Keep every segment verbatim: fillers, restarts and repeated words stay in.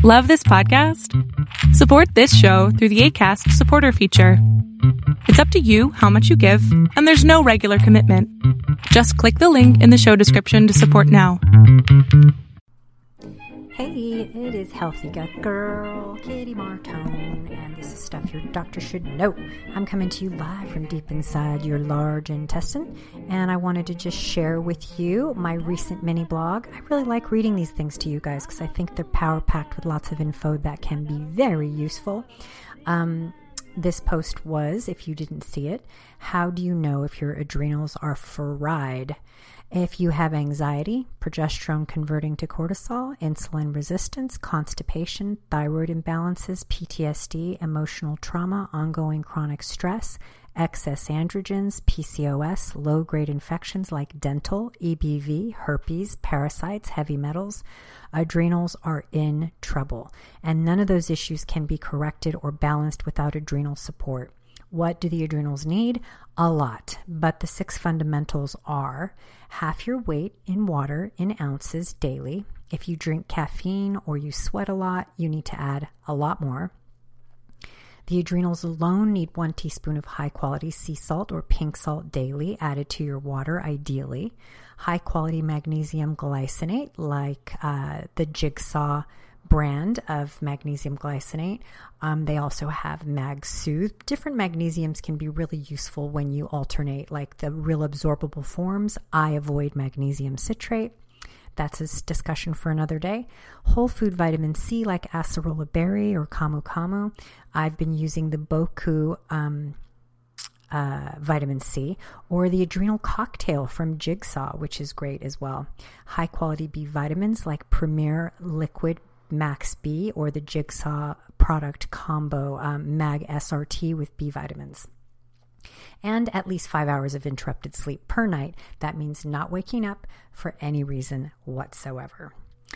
Love this podcast? Support this show through the Acast supporter feature. It's up to you how much you give, and there's no regular commitment. Just click the link in the show description to support now. Hey, it is Healthy Gut Girl, Katie Martone, and this is stuff your doctor should know. I'm coming to you live from deep inside your large intestine, and I wanted to just share with you my recent mini blog. I really like reading these things to you guys because I think they're power-packed with lots of info that can be very useful. Um, this post was, if you didn't see it, how do you know if your adrenals are fried? If you have anxiety, progesterone converting to cortisol, insulin resistance, constipation, thyroid imbalances, P T S D, emotional trauma, ongoing chronic stress, excess androgens, P C O S, low-grade infections like dental, E B V, herpes, parasites, heavy metals, adrenals are in trouble. And none of those issues can be corrected or balanced without adrenal support. What do the adrenals need? A lot. But the six fundamentals are half your weight in water in ounces daily. If you drink caffeine or you sweat a lot, you need to add a lot more. The adrenals alone need one teaspoon of high-quality sea salt or pink salt daily added to your water, ideally. High-quality magnesium glycinate like uh, the Jigsaw brand of magnesium glycinate. Um, they also have MagSooth. Different magnesiums can be really useful when you alternate, like the real absorbable forms. I avoid magnesium citrate. That's a discussion for another day. Whole food vitamin C like acerola berry or camu camu. I've been using the Boku um, uh, vitamin C or the adrenal cocktail from Jigsaw, which is great as well. High quality B vitamins like Premier Liquid Max B or the Jigsaw product combo um, Mag S R T with B vitamins. And at least five hours of interrupted sleep per night. That means not waking up for any reason whatsoever.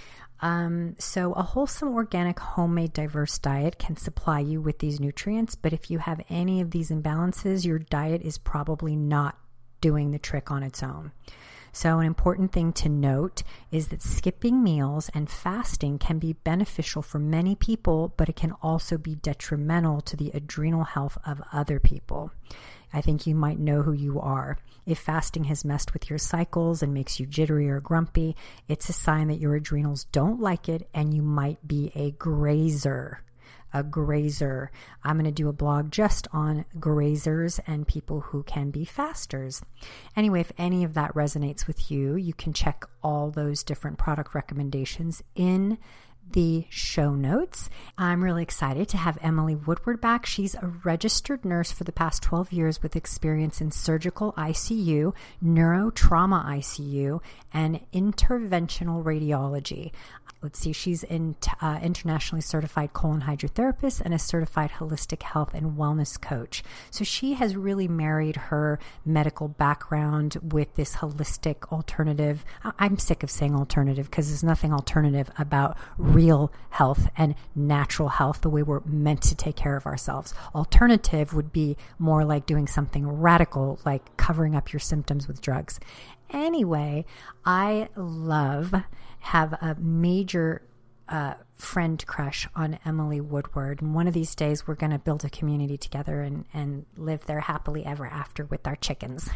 Um, so a wholesome, organic, homemade, diverse diet can supply you with these nutrients, but if you have any of these imbalances, your diet is probably not doing the trick on its own. So an important thing to note is that skipping meals and fasting can be beneficial for many people, but it can also be detrimental to the adrenal health of other people. I think you might know who you are. If fasting has messed with your cycles and makes you jittery or grumpy, it's a sign that your adrenals don't like it and you might be a grazer. A grazer. I'm going to do a blog just on grazers and people who can be fasters. Anyway, if any of that resonates with you, you can check all those different product recommendations in the show notes. I'm really excited to have Emily Woodward back. She's a registered nurse for the past twelve years with experience in surgical I C U, neurotrauma I C U, and interventional radiology. Let's see, she's an uh, internationally certified colon hydrotherapist and a certified holistic health and wellness coach. So she has really married her medical background with this holistic alternative. I'm sick of saying alternative because there's nothing alternative about real health and natural health, the way we're meant to take care of ourselves. Alternative would be more like doing something radical, like covering up your symptoms with drugs. Anyway, I love, have a major uh, friend crush on Emily Woodward. And one of these days, we're going to build a community together and, and live there happily ever after with our chickens.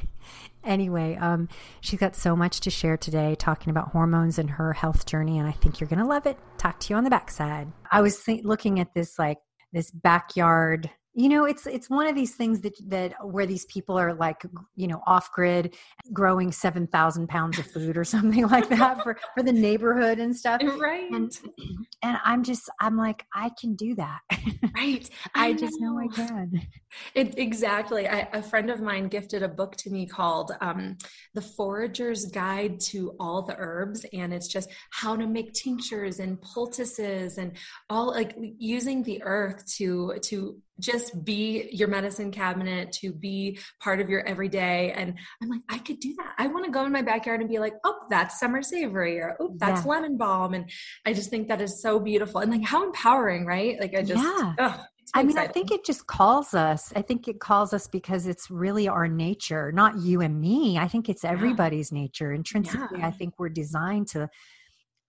Anyway, um, she's got so much to share today, talking about hormones and her health journey, and I think you're going to love it. Talk to you on the backside. I was th- looking at this, like, this backyard. You know, it's it's one of these things that that where these people are like, you know, off grid, growing seven thousand pounds of food or something like that for, for the neighborhood and stuff. Right. And, and I'm just, I'm like, I can do that. Right. I, I just know. know I can. It, exactly. I, a friend of mine gifted a book to me called um, The Forager's Guide to All the Herbs. And it's just how to make tinctures and poultices and all, like using the earth to, to just be your medicine cabinet, to be part of your everyday. And I'm like, I could do that. I want to go in my backyard and be like, oh, that's summer savory, or oh, that's yeah. lemon balm. And I just think that is so beautiful and like how empowering, right? Like I just, yeah. oh, I mean, exciting. I think it just calls us. I think it calls us because it's really our nature, not you and me. I think it's everybody's yeah. nature. Intrinsically, yeah. I think we're designed to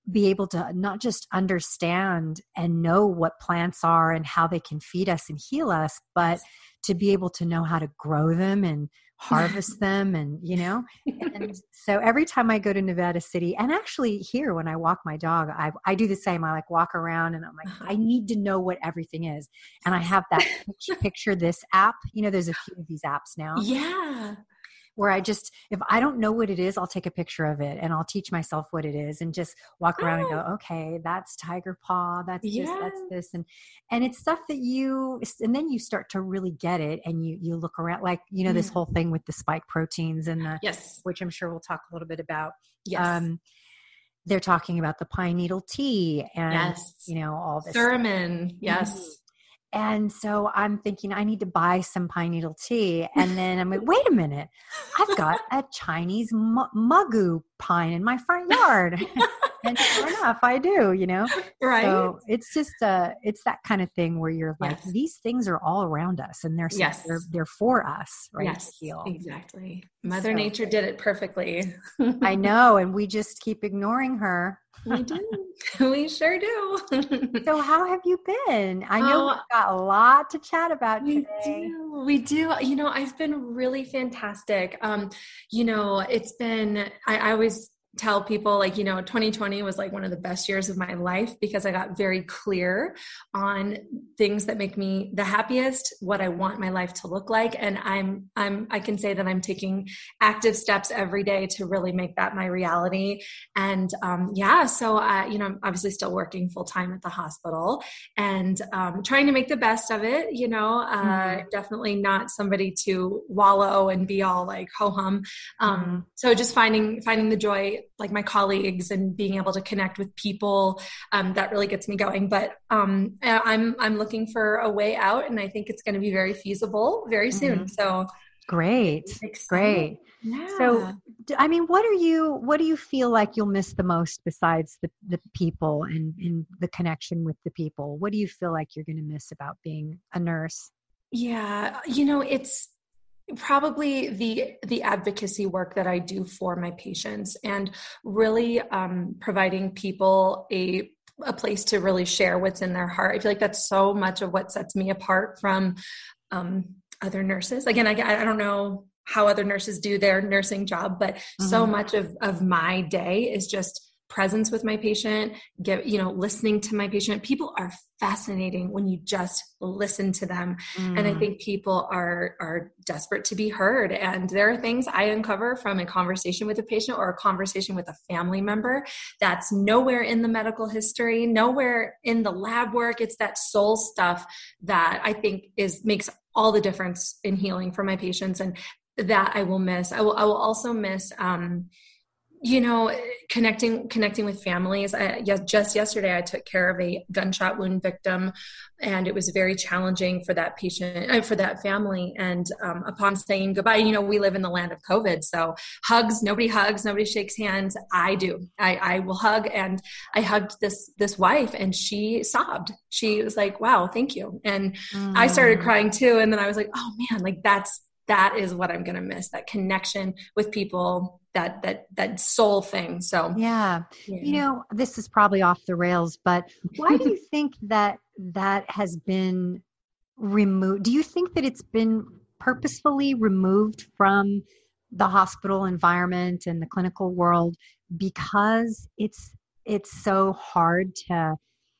be able to not just understand and know what plants are and how they can feed us and heal us, but to be able to know how to grow them and harvest them. And, you know, and so every time I go to Nevada City, and actually here when I walk my dog, I, I do the same. I like walk around and I'm like, I need to know what everything is. And I have that picture, picture this app, you know, there's a few of these apps now. Yeah. Where I just, if I don't know what it is, I'll take a picture of it and I'll teach myself what it is and just walk around oh. and go, okay, that's tiger paw. That's yes. this, that's this. And, and it's stuff that you, and then you start to really get it. And you, you look around like, you know, mm. this whole thing with the spike proteins and the, yes. which I'm sure we'll talk a little bit about. Yes. Um, they're talking about the pine needle tea and, yes. you know, all this. Thuramin. Yes. Mm-hmm. And so I'm thinking I need to buy some pine needle tea. And then I'm like, wait a minute, I've got a Chinese mu- mugu pine in my front yard. And sure enough, I do, you know? Right. So it's just, uh, it's that kind of thing where you're like, yes. these things are all around us and they're, yes. they're, they're for us, right? Yes, to heal. Exactly. Mother so, Nature did it perfectly. I know. And we just keep ignoring her. We do. We sure do. So how have you been? I know oh, we've got a lot to chat about we today. Do. We do. You know, I've been really fantastic. Um, you know, it's been, I, I always tell people like, you know, twenty twenty was like one of the best years of my life because I got very clear on things that make me the happiest, what I want my life to look like. And I'm, I'm, I can say that I'm taking active steps every day to really make that my reality. And, um, yeah, so, uh, you know, I'm obviously still working full time at the hospital and, um, trying to make the best of it, you know, uh, mm-hmm. definitely not somebody to wallow and be all like ho hum. Um, mm-hmm. so just finding, finding the joy, like my colleagues and being able to connect with people, um, that really gets me going. But um, I'm I'm looking for a way out, and I think it's going to be very feasible very soon. Mm-hmm. So great, great. Yeah. So, I mean, what are you? What do you feel like you'll miss the most besides the the people and, and the connection with the people? What do you feel like you're going to miss about being a nurse? Yeah, you know, it's probably the the advocacy work that I do for my patients and really um, providing people a a place to really share what's in their heart. I feel like that's so much of what sets me apart from um, other nurses. Again, I, I don't know how other nurses do their nursing job, but mm-hmm. so much of, of my day is just presence with my patient, get, you know, listening to my patient. People are fascinating when you just listen to them. Mm. And I think people are, are desperate to be heard. And there are things I uncover from a conversation with a patient or a conversation with a family member that's nowhere in the medical history, nowhere in the lab work. It's that soul stuff that I think is, makes all the difference in healing for my patients. And that I will miss. I will, I will also miss, um, you know, connecting, connecting with families. I, just yesterday, I took care of a gunshot wound victim, and it was very challenging for that patient, uh, for that family. And um, upon saying goodbye, you know, we live in the land of COVID, so hugs, nobody hugs, nobody shakes hands. I do. I, I will hug, and I hugged this this wife, and she sobbed. She was like, "Wow, thank you." And mm. I started crying too. And then I was like, "Oh man, like that's that is what I'm going to miss, that connection with people, that, that, that soul thing." So, yeah. yeah. You know, this is probably off the rails, but why do you think that that has been removed? Do you think that it's been purposefully removed from the hospital environment and the clinical world because it's, it's so hard to,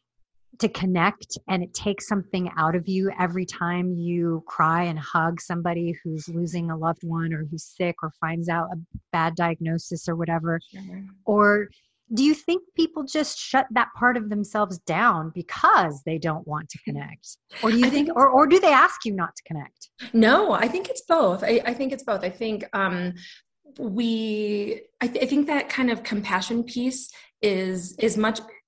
to connect, and it takes something out of you every time you cry and hug somebody who's losing a loved one or who's sick or finds out a bad diagnosis or whatever? Sure. Or do you think people just shut that part of themselves down because they don't want to connect? Or do you think, think or, or do they ask you not to connect? No, I think it's both. I, I think it's both. I think, um, we, I, th- I think that kind of compassion piece is, is much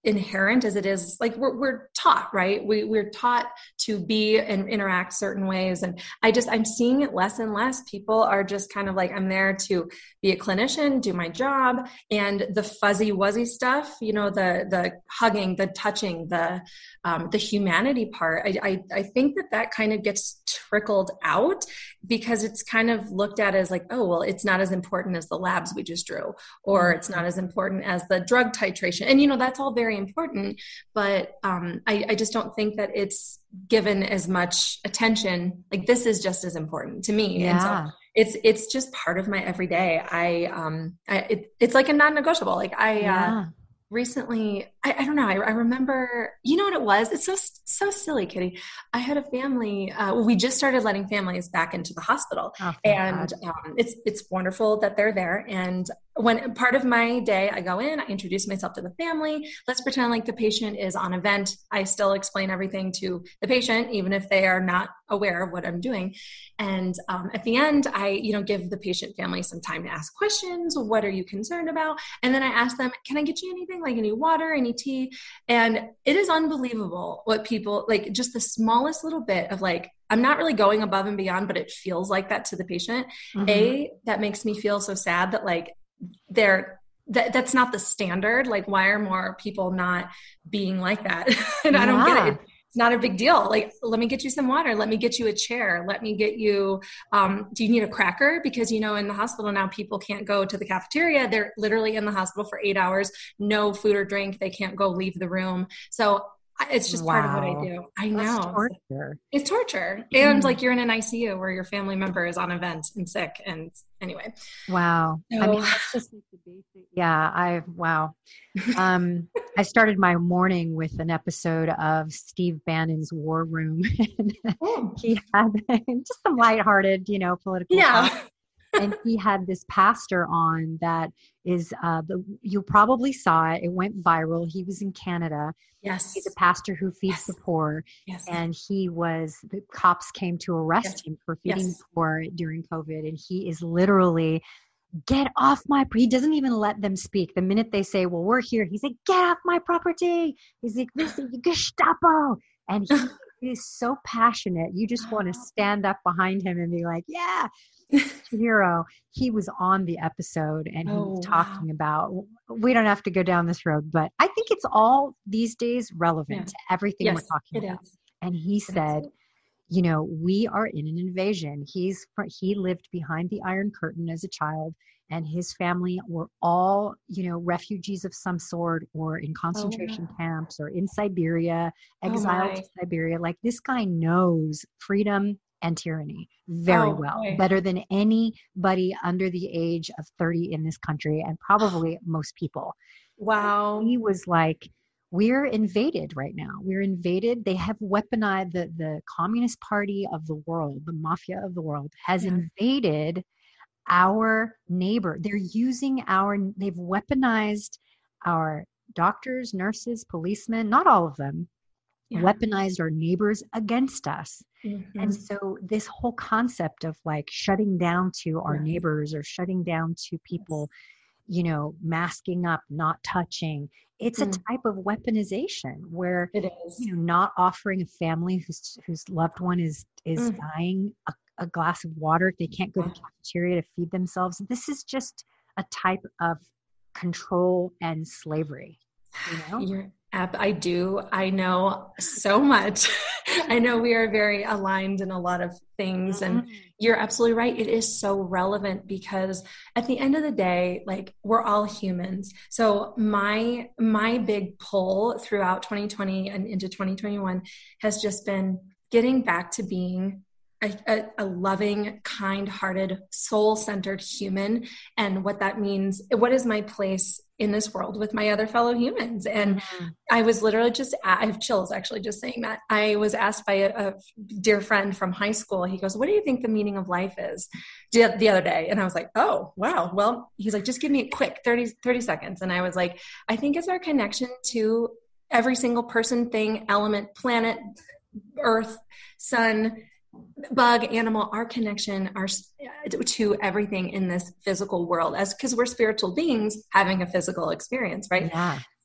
inherent as it is, like we're, we're taught, right? We, we're taught to be and interact certain ways. And I just, I'm seeing it less and less. People are just kind of like, I'm there to be a clinician, do my job. And the fuzzy wuzzy stuff, you know, the, the hugging, the touching, the, um, the humanity part, I, I, I think that that kind of gets trickled out because it's kind of looked at as like, oh, well, it's not as important as the labs we just drew, or it's not as important as the drug titration. And, you know, that's all very important, but um, I, I just don't think that it's given as much attention. Like this is just as important to me. Yeah. And so it's, it's just part of my everyday. I, um, I, it, it's like a non-negotiable. Like I, Yeah. uh, recently, I, I don't know. I, I remember, you know what it was? It's so, so silly, Kitty. I had a family, uh, well, we just started letting families back into the hospital, Oh, and um, it's, it's wonderful that they're there. And when part of my day, I go in, I introduce myself to the family. Let's pretend like the patient is on a vent. I still explain everything to the patient, even if they are not aware of what I'm doing. And um, at the end, I, you know, give the patient family some time to ask questions. What are you concerned about? And then I ask them, can I get you anything, like any water, any tea? And it is unbelievable what people, like just the smallest little bit of like, I'm not really going above and beyond, but it feels like that to the patient. Mm-hmm. A, that makes me feel so sad that like they're, that, that's not the standard. Like, why are more people not being like that? And yeah. I don't get it. It's not a big deal. Like, let me get you some water. Let me get you a chair. Let me get you, um, do you need a cracker? Because, you know, in the hospital now, people can't go to the cafeteria. They're literally in the hospital for eight hours, no food or drink. They can't go leave the room. So it's just wow. part of what I do. I know. That's torture. It's torture. And mm. like you're in an I C U where your family member is on a vent and sick. And anyway. Wow. So, I mean, that's just like the basic. Yeah. I, wow. Um, I started my morning with an episode of Steve Bannon's War Room. Oh. He had just some lighthearted, you know, political. Yeah. Talk. And he had this pastor on that is, uh, the, you probably saw it. It went viral. He was in Canada. Yes. He's a pastor who feeds yes. the poor. Yes. And he was, the cops came to arrest yes. him for feeding yes. the poor during COVID. And he is literally, get off my, he doesn't even let them speak. The minute they say, well, we're here, he's like, get off my property. He's like, this is Gestapo. And he, he is so passionate. You just want to stand up behind him and be like, yeah. Hero. He was on the episode and he oh, was talking wow. about, we don't have to go down this road, but I think it's all these days relevant yeah. to everything yes, we're talking about. Is. And he it said, is. you know, we are in an invasion. He's, he lived behind the Iron Curtain as a child, and his family were all, you know, refugees of some sort, or in concentration oh, camps, or in Siberia, exiled oh, to Siberia. Like, this guy knows freedom and tyranny very oh, well, boy. better than anybody under the age of thirty in this country, and probably most people. Wow. He was like, we're invaded right now. We're invaded. They have weaponized the, the Communist Party of the world, the mafia of the world has yeah. invaded our neighbor. They're using our, they've weaponized our doctors, nurses, policemen, not all of them, yeah. weaponized our neighbors against us. Mm-hmm. And so this whole concept of like shutting down to our yeah. neighbors, or shutting down to people, you know, masking up, not touching, it's mm. a type of weaponization where, it is. you know, not offering a family whose whose loved one is is mm. dying a, a glass of water if they can't go to the cafeteria to feed themselves. This is just a type of control and slavery. You know? You're, I do. I know so much. I know we are very aligned in a lot of things, and mm-hmm. you're absolutely right. It is so relevant because at the end of the day, like, we're all humans. So my, my big pull throughout twenty twenty and into twenty twenty-one has just been getting back to being A, a, a loving, kind-hearted, soul-centered human, and what that means. What is my place in this world with my other fellow humans? And mm-hmm. I was literally just, I have chills actually just saying that. I was asked by a, a dear friend from high school. He goes, what do you think the meaning of life is, the other day? And I was like, oh, wow. Well, he's like, just give me a quick thirty, thirty seconds. And I was like, I think it's our connection to every single person, thing, element, planet, earth, sun, bug, animal, our connection our, to everything in this physical world, as because we're spiritual beings having a physical experience, right? Yeah.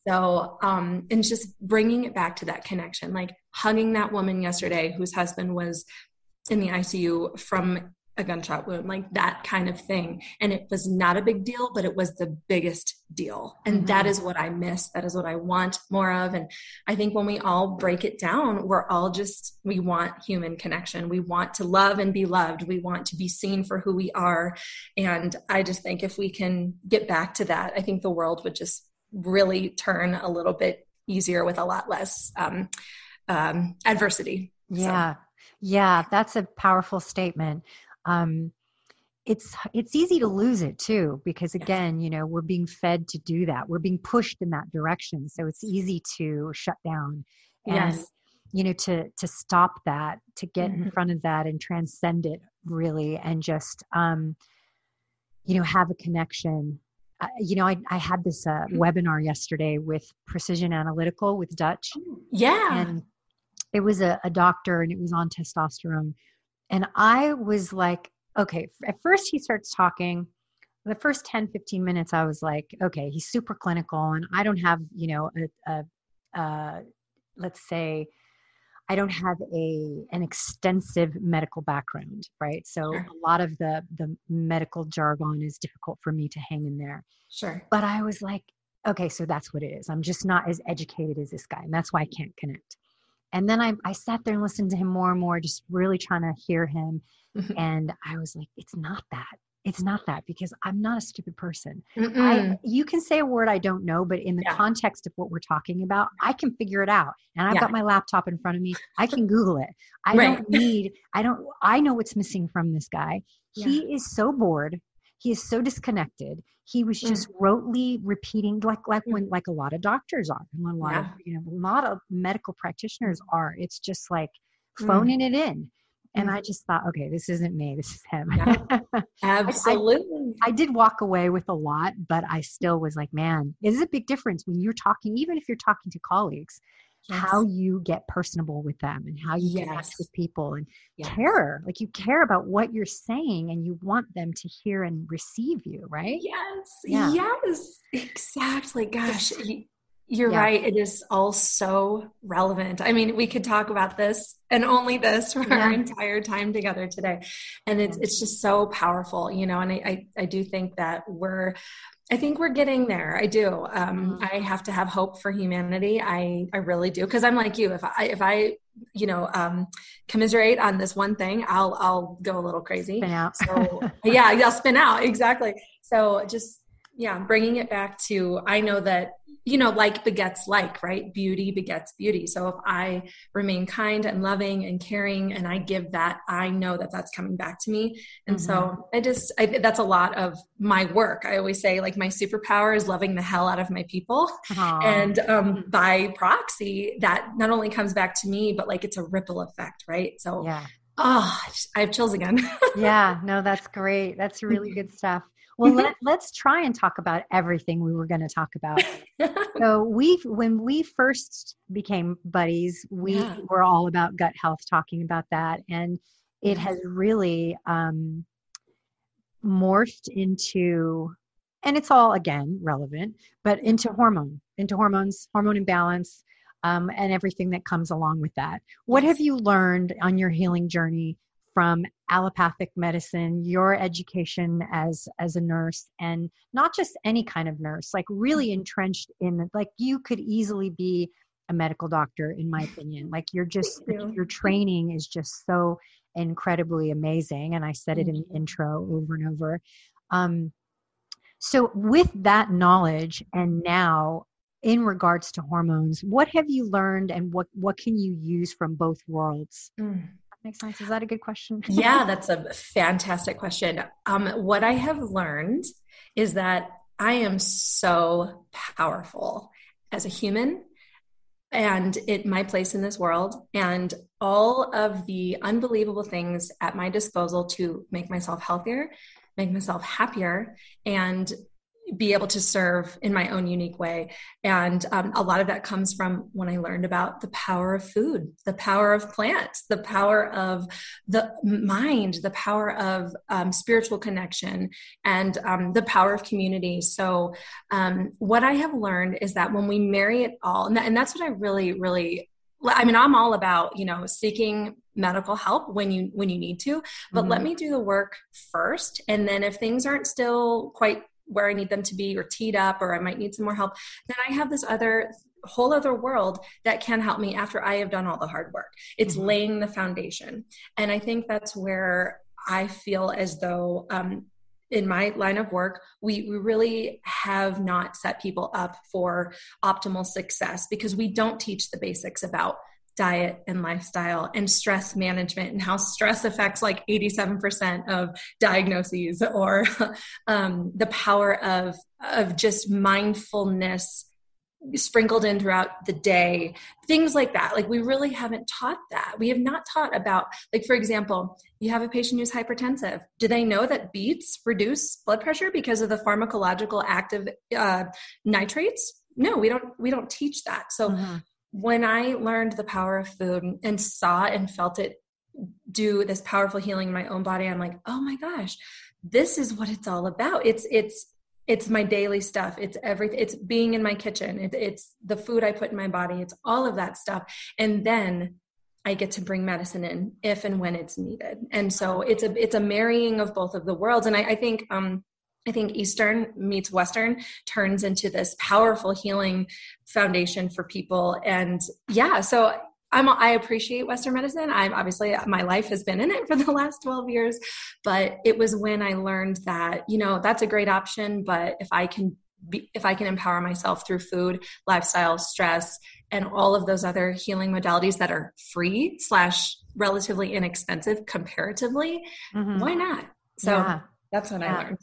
So, um, and just bringing it back to that connection, like hugging that woman yesterday whose husband was in the I C U from a gunshot wound, like that kind of thing. And it was not a big deal, but it was the biggest deal. And mm-hmm. that is what I miss. That is what I want more of. And I think when we all break it down, we're all just, we want human connection. We want to love and be loved. We want to be seen for who we are. And I just think if we can get back to that, I think the world would just really turn a little bit easier with a lot less um, um, adversity. Yeah. So. Yeah. That's a powerful statement. Um, it's, it's easy to lose it too, because again, you know, we're being fed to do that. We're being pushed in that direction. So it's easy to shut down and, yes. you know, to, to stop that, to get mm-hmm. in front of that and transcend it really. And just, um, you know, have a connection. Uh, you know, I, I had this, uh, mm-hmm. webinar yesterday with Precision Analytical with Dutch. Yeah. And it was a, a doctor and it was on testosterone. And I was like, okay, at first he starts talking. The first ten, fifteen minutes, I was like, okay, he's super clinical. And I don't have, you know, a, a, a let's say, I don't have a an extensive medical background, right? So sure. a lot of the, the medical jargon is difficult for me to hang in there. Sure. But I was like, okay, so that's what it is. I'm just not as educated as this guy. And that's why I can't connect. And then I, I sat there and listened to him more and more, just really trying to hear him. Mm-hmm. And I was like, it's not that. It's not that, because I'm not a stupid person. I, you can say a word I don't know, but in the yeah. context of what we're talking about, I can figure it out. And I've yeah. got my laptop in front of me. I can Google it. I right. don't need, I don't, I know what's missing from this guy. Yeah. He is so bored. He is so disconnected. He was just mm. rotely repeating, like like when like a lot of doctors are, and a lot yeah. of you know, a lot of medical practitioners are. It's just like phoning mm. it in. And mm. I just thought, okay, this isn't me. This is him. Yeah. Absolutely. I, I, I did walk away with a lot, but I still was like, man, it is a big difference when you're talking, even if you're talking to colleagues. Yes. How you get personable with them and how you yes. connect with people and yes. care, like you care about what you're saying and you want them to hear and receive you, right? Yes. Yeah. Yes, exactly. Gosh, you're yeah. right. It is all so relevant. I mean, we could talk about this and only this for yeah. our entire time together today. And it's, it's just so powerful, you know, and I, I, I do think that we're, I think we're getting there. I do. Um, I have to have hope for humanity. I, I really do. Cause I'm like you, if I, if I, you know, um, commiserate on this one thing, I'll, I'll go a little crazy. Spin out. So yeah, I'll spin out. Exactly. So just, yeah, bringing it back to, I know that, you know, like begets like, right? Beauty begets beauty. So if I remain kind and loving and caring and I give that, I know that that's coming back to me. And mm-hmm. so I just, I, that's a lot of my work. I always say like my superpower is loving the hell out of my people. Aww. And um, by proxy, that not only comes back to me, but like it's a ripple effect, right? So, yeah. oh, I have chills again. Yeah, no, that's great. That's really good stuff. Well, let, let's try and talk about everything we were going to talk about. So we, when we first became buddies, we yeah. were all about gut health, talking about that. And it has really um, morphed into, and it's all, again, relevant, but into hormone, into hormones, hormone imbalance, um, and everything that comes along with that. What have you learned on your healing journey from allopathic medicine, your education as as a nurse, and not just any kind of nurse, like really entrenched in, like you could easily be a medical doctor, in my opinion. Like you're just, you. your training is just so incredibly amazing. And I said it in the intro over and over. Um, so with that knowledge, and now in regards to hormones, what have you learned and what, what can you use from both worlds? Mm. Makes sense. Is that a good question? Yeah, that's a fantastic question. Um, what I have learned is that I am so powerful as a human and it my place in this world, and all of the unbelievable things at my disposal to make myself healthier, make myself happier, and be able to serve in my own unique way. And um, a lot of that comes from when I learned about the power of food, the power of plants, the power of the mind, the power of um, spiritual connection, and um, the power of community. So um, what I have learned is that when we marry it all, and, that, and that's what I really, really, I mean, I'm all about, you know, seeking medical help when you, when you need to, but mm-hmm. let me do the work first. And then if things aren't still quite where I need them to be or teed up, or I might need some more help, then I have this other whole other world that can help me after I have done all the hard work. It's mm-hmm. laying the foundation. And I think that's where I feel as though, um, in my line of work, we, we really have not set people up for optimal success, because we don't teach the basics about diet and lifestyle and stress management, and how stress affects like eighty-seven percent of diagnoses, or um, the power of, of just mindfulness sprinkled in throughout the day, things like that. Like we really haven't taught that. We have not taught about, like, for example, you have a patient who's hypertensive. Do they know that beets reduce blood pressure because of the pharmacological active uh, nitrates? No, we don't, we don't teach that. So mm-hmm. when I learned the power of food and saw and felt it do this powerful healing in my own body, I'm like, oh my gosh, this is what it's all about. It's, it's, it's my daily stuff. It's everything. It's being in my kitchen. It, it's the food I put in my body. It's all of that stuff. And then I get to bring medicine in if and when it's needed. And so it's a, it's a marrying of both of the worlds. And I, I think, um, I think Eastern meets Western turns into this powerful healing foundation for people. And yeah, so I'm, I appreciate Western medicine. I'm obviously, my life has been in it for the last twelve years, but it was when I learned that, you know, that's a great option, but if I can be, if I can empower myself through food, lifestyle, stress, and all of those other healing modalities that are free slash relatively inexpensive comparatively, mm-hmm. why not? So yeah. that's what yeah. I learned.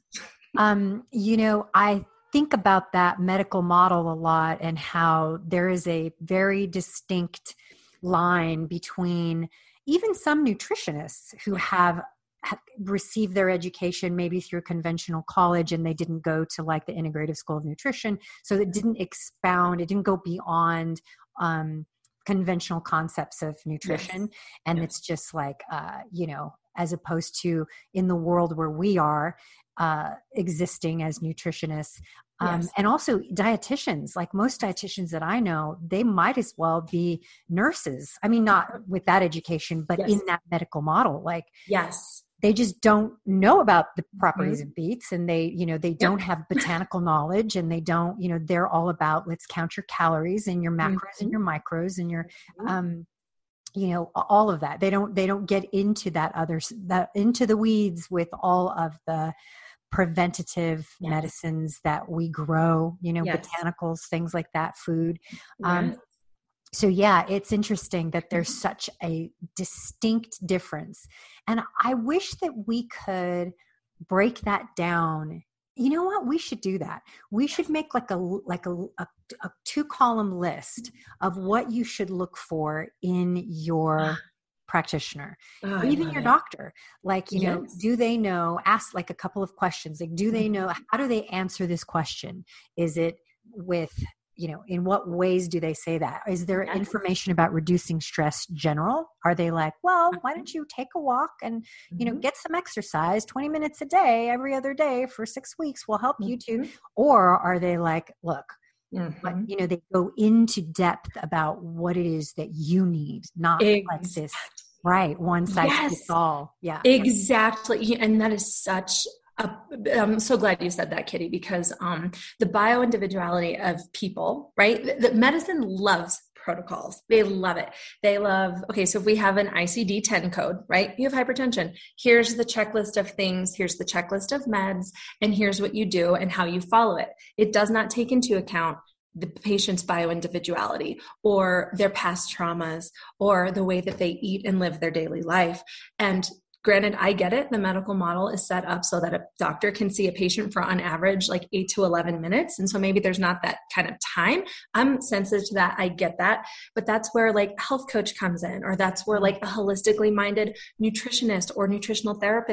Um, you know, I think about that medical model a lot, and how there is a very distinct line between even some nutritionists who have, have received their education maybe through conventional college, and they didn't go to like the Integrative School of Nutrition. So it didn't expound, it didn't go beyond um, conventional concepts of nutrition. Yes. And yes. it's just like, uh, you know, as opposed to in the world where we are, Uh, existing as nutritionists, um, yes. and also dietitians. Like most dietitians that I know, they might as well be nurses. I mean, not with that education, but yes. in that medical model. Like, yes, they just don't know about the properties mm-hmm. of beets, and they, you know, they don't yep. have botanical knowledge, and they don't, you know, they're all about let's count your calories and your macros mm-hmm. and your micros and your, um, you know, all of that. They don't, they don't get into that other, that into the weeds with all of the preventative yes. medicines that we grow, you know, yes. botanicals, things like that, food. Um, yes. So yeah, it's interesting that there's such a distinct difference. And I wish that we could break that down. You know what? We should do that. We should make like a, like a, a, a two column list of what you should look for in your practitioner, oh, even your it. doctor. Like, you yes. know, do they know, ask like a couple of questions. Like, do they know, how do they answer this question? Is it with, you know, in what ways do they say that? Is there yes. information about reducing stress general? Are they like, well, why don't you take a walk and, you know, get some exercise, twenty minutes a day, every other day for six weeks will help mm-hmm. you to, or are they like, look, Mm-hmm. but you know, they go into depth about what it is that you need, not exactly. like this, right? One size yes. fits all. Yeah, exactly. And that is such a, I'm so glad you said that, Kitty, because um, the bio individuality of people, right? The, the medicine loves protocols. They love it. They love, okay, so if we have an I C D ten code, right? You have hypertension. Here's the checklist of things. Here's the checklist of meds. And here's what you do and how you follow it. It does not take into account the patient's bio-individuality or their past traumas or the way that they eat and live their daily life. And granted, I get it. The medical model is set up so that a doctor can see a patient for on average like eight to eleven minutes. And so maybe there's not that kind of time. I'm sensitive to that. I get that. But that's where like a health coach comes in, or that's where like a holistically minded nutritionist or nutritional therapist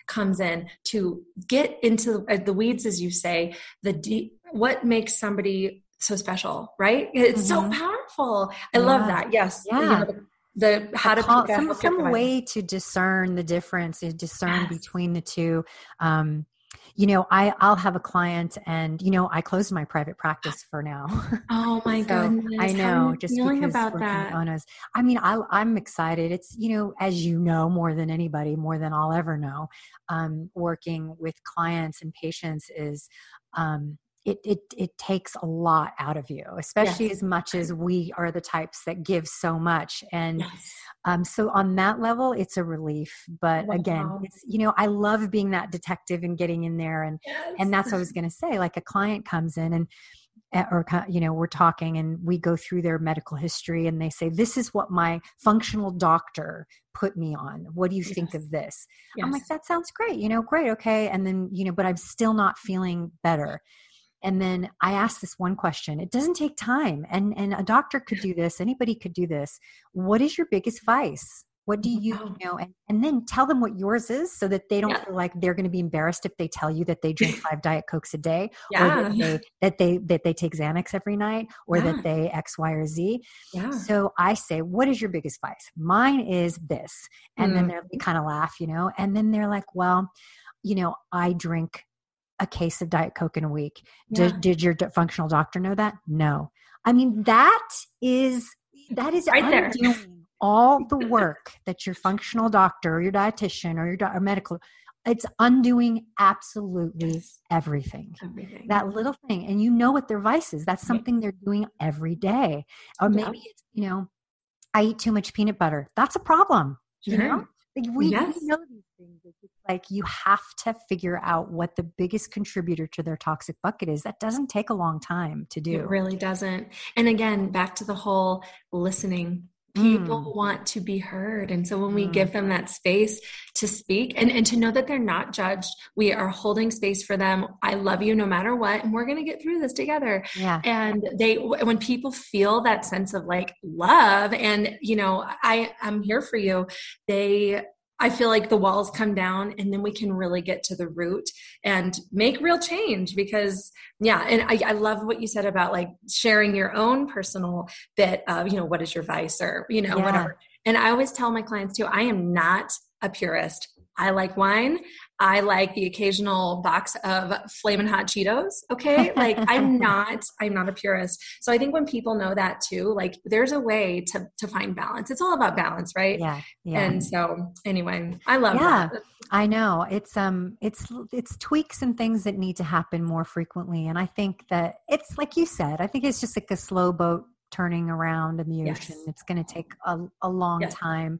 comes in to get into the weeds, as you say, the deep, what makes somebody so special, right? It's mm-hmm. so powerful. I yeah. love that. Yes. Yeah. You know, the, the how to call, pick a some, some provider. way to discern the difference, to discern yes. between the two. Um, you know, I, I'll have a client and, you know, I closed my private practice for now. Oh my so goodness. I know. How are you just feeling because about we're that? donuts. I mean, I, I'm excited. It's, you know, as you know, more than anybody, more than I'll ever know, um, working with clients and patients is, um, It, it it takes a lot out of you, especially yes. as much as we are the types that give so much. And yes. um, so on that level, it's a relief. But wow. again, it's, you know, I love being that detective and getting in there. And, yes. and that's what I was going to say, like a client comes in and, or, you know, we're talking and we go through their medical history and they say, this is what my functional doctor put me on. What do you yes. think of this? Yes. I'm like, that sounds great. You know, great. Okay. And then, you know, but I'm still not feeling better. And then I asked this one question. It doesn't take time. And, and a doctor could do this. Anybody could do this. What is your biggest vice? What do you, you know, and, and then tell them what yours is so that they don't yeah. feel like they're going to be embarrassed if they tell you that they drink five Diet Cokes a day yeah. or that they, that they, that they take Xanax every night or yeah. that they X, Y, or Z. Yeah. So I say, what is your biggest vice? Mine is this. And mm. then they're, they kind of laugh, you know, and then they're like, well, you know, I drink a case of Diet Coke in a week. Yeah. Did, did your d- functional doctor know that? No. I mean, that is, that is right undoing there. all the work that your functional doctor or your dietitian or your do- or medical, it's undoing absolutely yes. everything. everything. That little thing. And you know what their vice is. That's something they're doing every day. Or maybe yeah. it's, you know, I eat too much peanut butter. That's a problem. Sure. You know? Like we, yes. we know these things. It's like you have to figure out what the biggest contributor to their toxic bucket is. That doesn't take a long time to do. It really doesn't. And again, back to the whole listening. People mm. want to be heard. And so when we mm. give them that space to speak and, and to know that they're not judged, we are holding space for them. I love you no matter what. And we're going to get through this together. Yeah. And they, when people feel that sense of like love and, you know, I, I'm here for you, they, I feel like the walls come down and then we can really get to the root and make real change because yeah. And I, I love what you said about like sharing your own personal bit of, you know, what is your vice or, you know, yeah. whatever. And I always tell my clients too, I am not a purist. I like wine. I like the occasional box of Flamin' Hot Cheetos. Okay. Like I'm not, I'm not a purist. So I think when people know that too, like there's a way to, to find balance. It's all about balance, right? Yeah. Yeah. And so anyway, I love yeah, that. I know it's, um, it's, it's tweaks and things that need to happen more frequently. And I think that it's like you said, I think it's just like a slow boat turning around in the ocean. Yes. It's going to take a, a long yes. time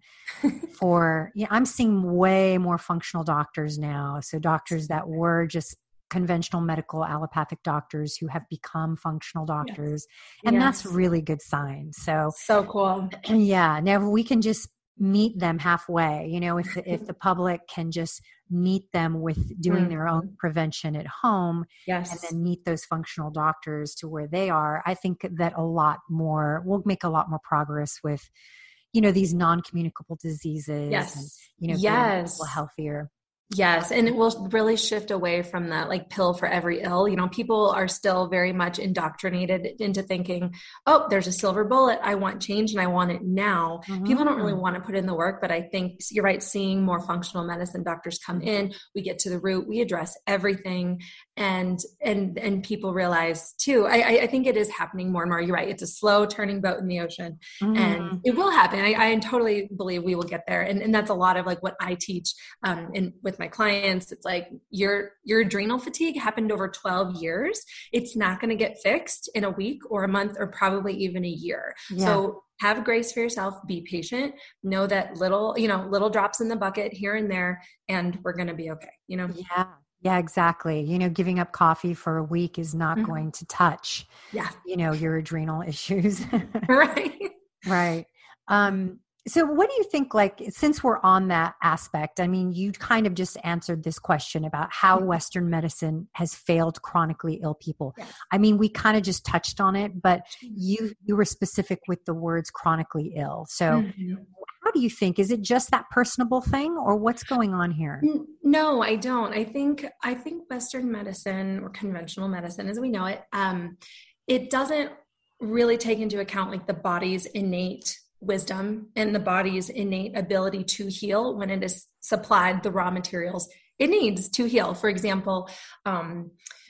for, yeah, I'm seeing way more functional doctors now. So doctors that were just conventional medical allopathic doctors who have become functional doctors. Yes. And yes. that's really good sign. So, so cool. Yeah. Now we can just meet them halfway, you know, if the, if the public can just meet them with doing mm-hmm. their own prevention at home yes. and then meet those functional doctors to where they are, I think that a lot more, we'll make a lot more progress with, you know, these non-communicable diseases yes. and, you know, yes. people healthier. Yes. And it will really shift away from that like pill for every ill. You know, people are still very much indoctrinated into thinking, oh, there's a silver bullet. I want change and I want it now. Mm-hmm. People don't really want to put in the work, but I think you're right. Seeing more functional medicine doctors come in, we get to the root, we address everything. And, and, and people realize too, I, I think it is happening more and more. You're right. It's a slow turning boat in the ocean mm-hmm. and it will happen. I, I totally believe we will get there. And, and that's a lot of like what I teach um, in with my clients. It's like your, your adrenal fatigue happened over twelve years. It's not going to get fixed in a week or a month or probably even a year. Yeah. So have grace for yourself, be patient, know that little, you know, little drops in the bucket here and there, and we're going to be okay. You know? Yeah. Yeah, exactly. You know, giving up coffee for a week is not mm-hmm. going to touch, yeah. you know, your adrenal issues. Right. Right. Um, so what do you think, like, since we're on that aspect, I mean, you kind of just answered this question about how mm-hmm. Western medicine has failed chronically ill people. Yes. I mean, we kind of just touched on it, but you, you were specific with the words chronically ill. So mm-hmm. how do you think, is it just that personable thing or what's going on here? No, I don't. I think, I think Western medicine or conventional medicine as we know it, um, it doesn't really take into account like the body's innate wisdom and the body's innate ability to heal when it is supplied the raw materials it needs to heal. For example, um,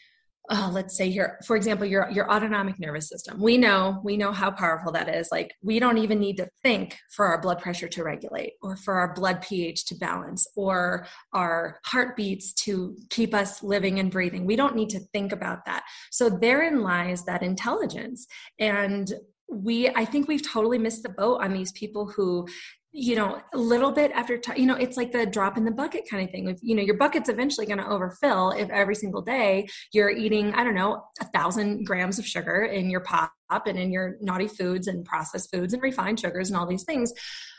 oh, let's say here, for example, your, your autonomic nervous system. We know, we know how powerful that is. Like we don't even need to think for our blood pressure to regulate or for our blood pH to balance or our heartbeats to keep us living and breathing. We don't need to think about that. So therein lies that intelligence. And we, I think we've totally missed the boat on these people who, you know, a little bit after, t- you know, it's like the drop in the bucket kind of thing. If, you know, your bucket's eventually going to overfill if every single day you're eating, I don't know, a thousand grams of sugar in your pop and in your naughty foods and processed foods and refined sugars and all these things.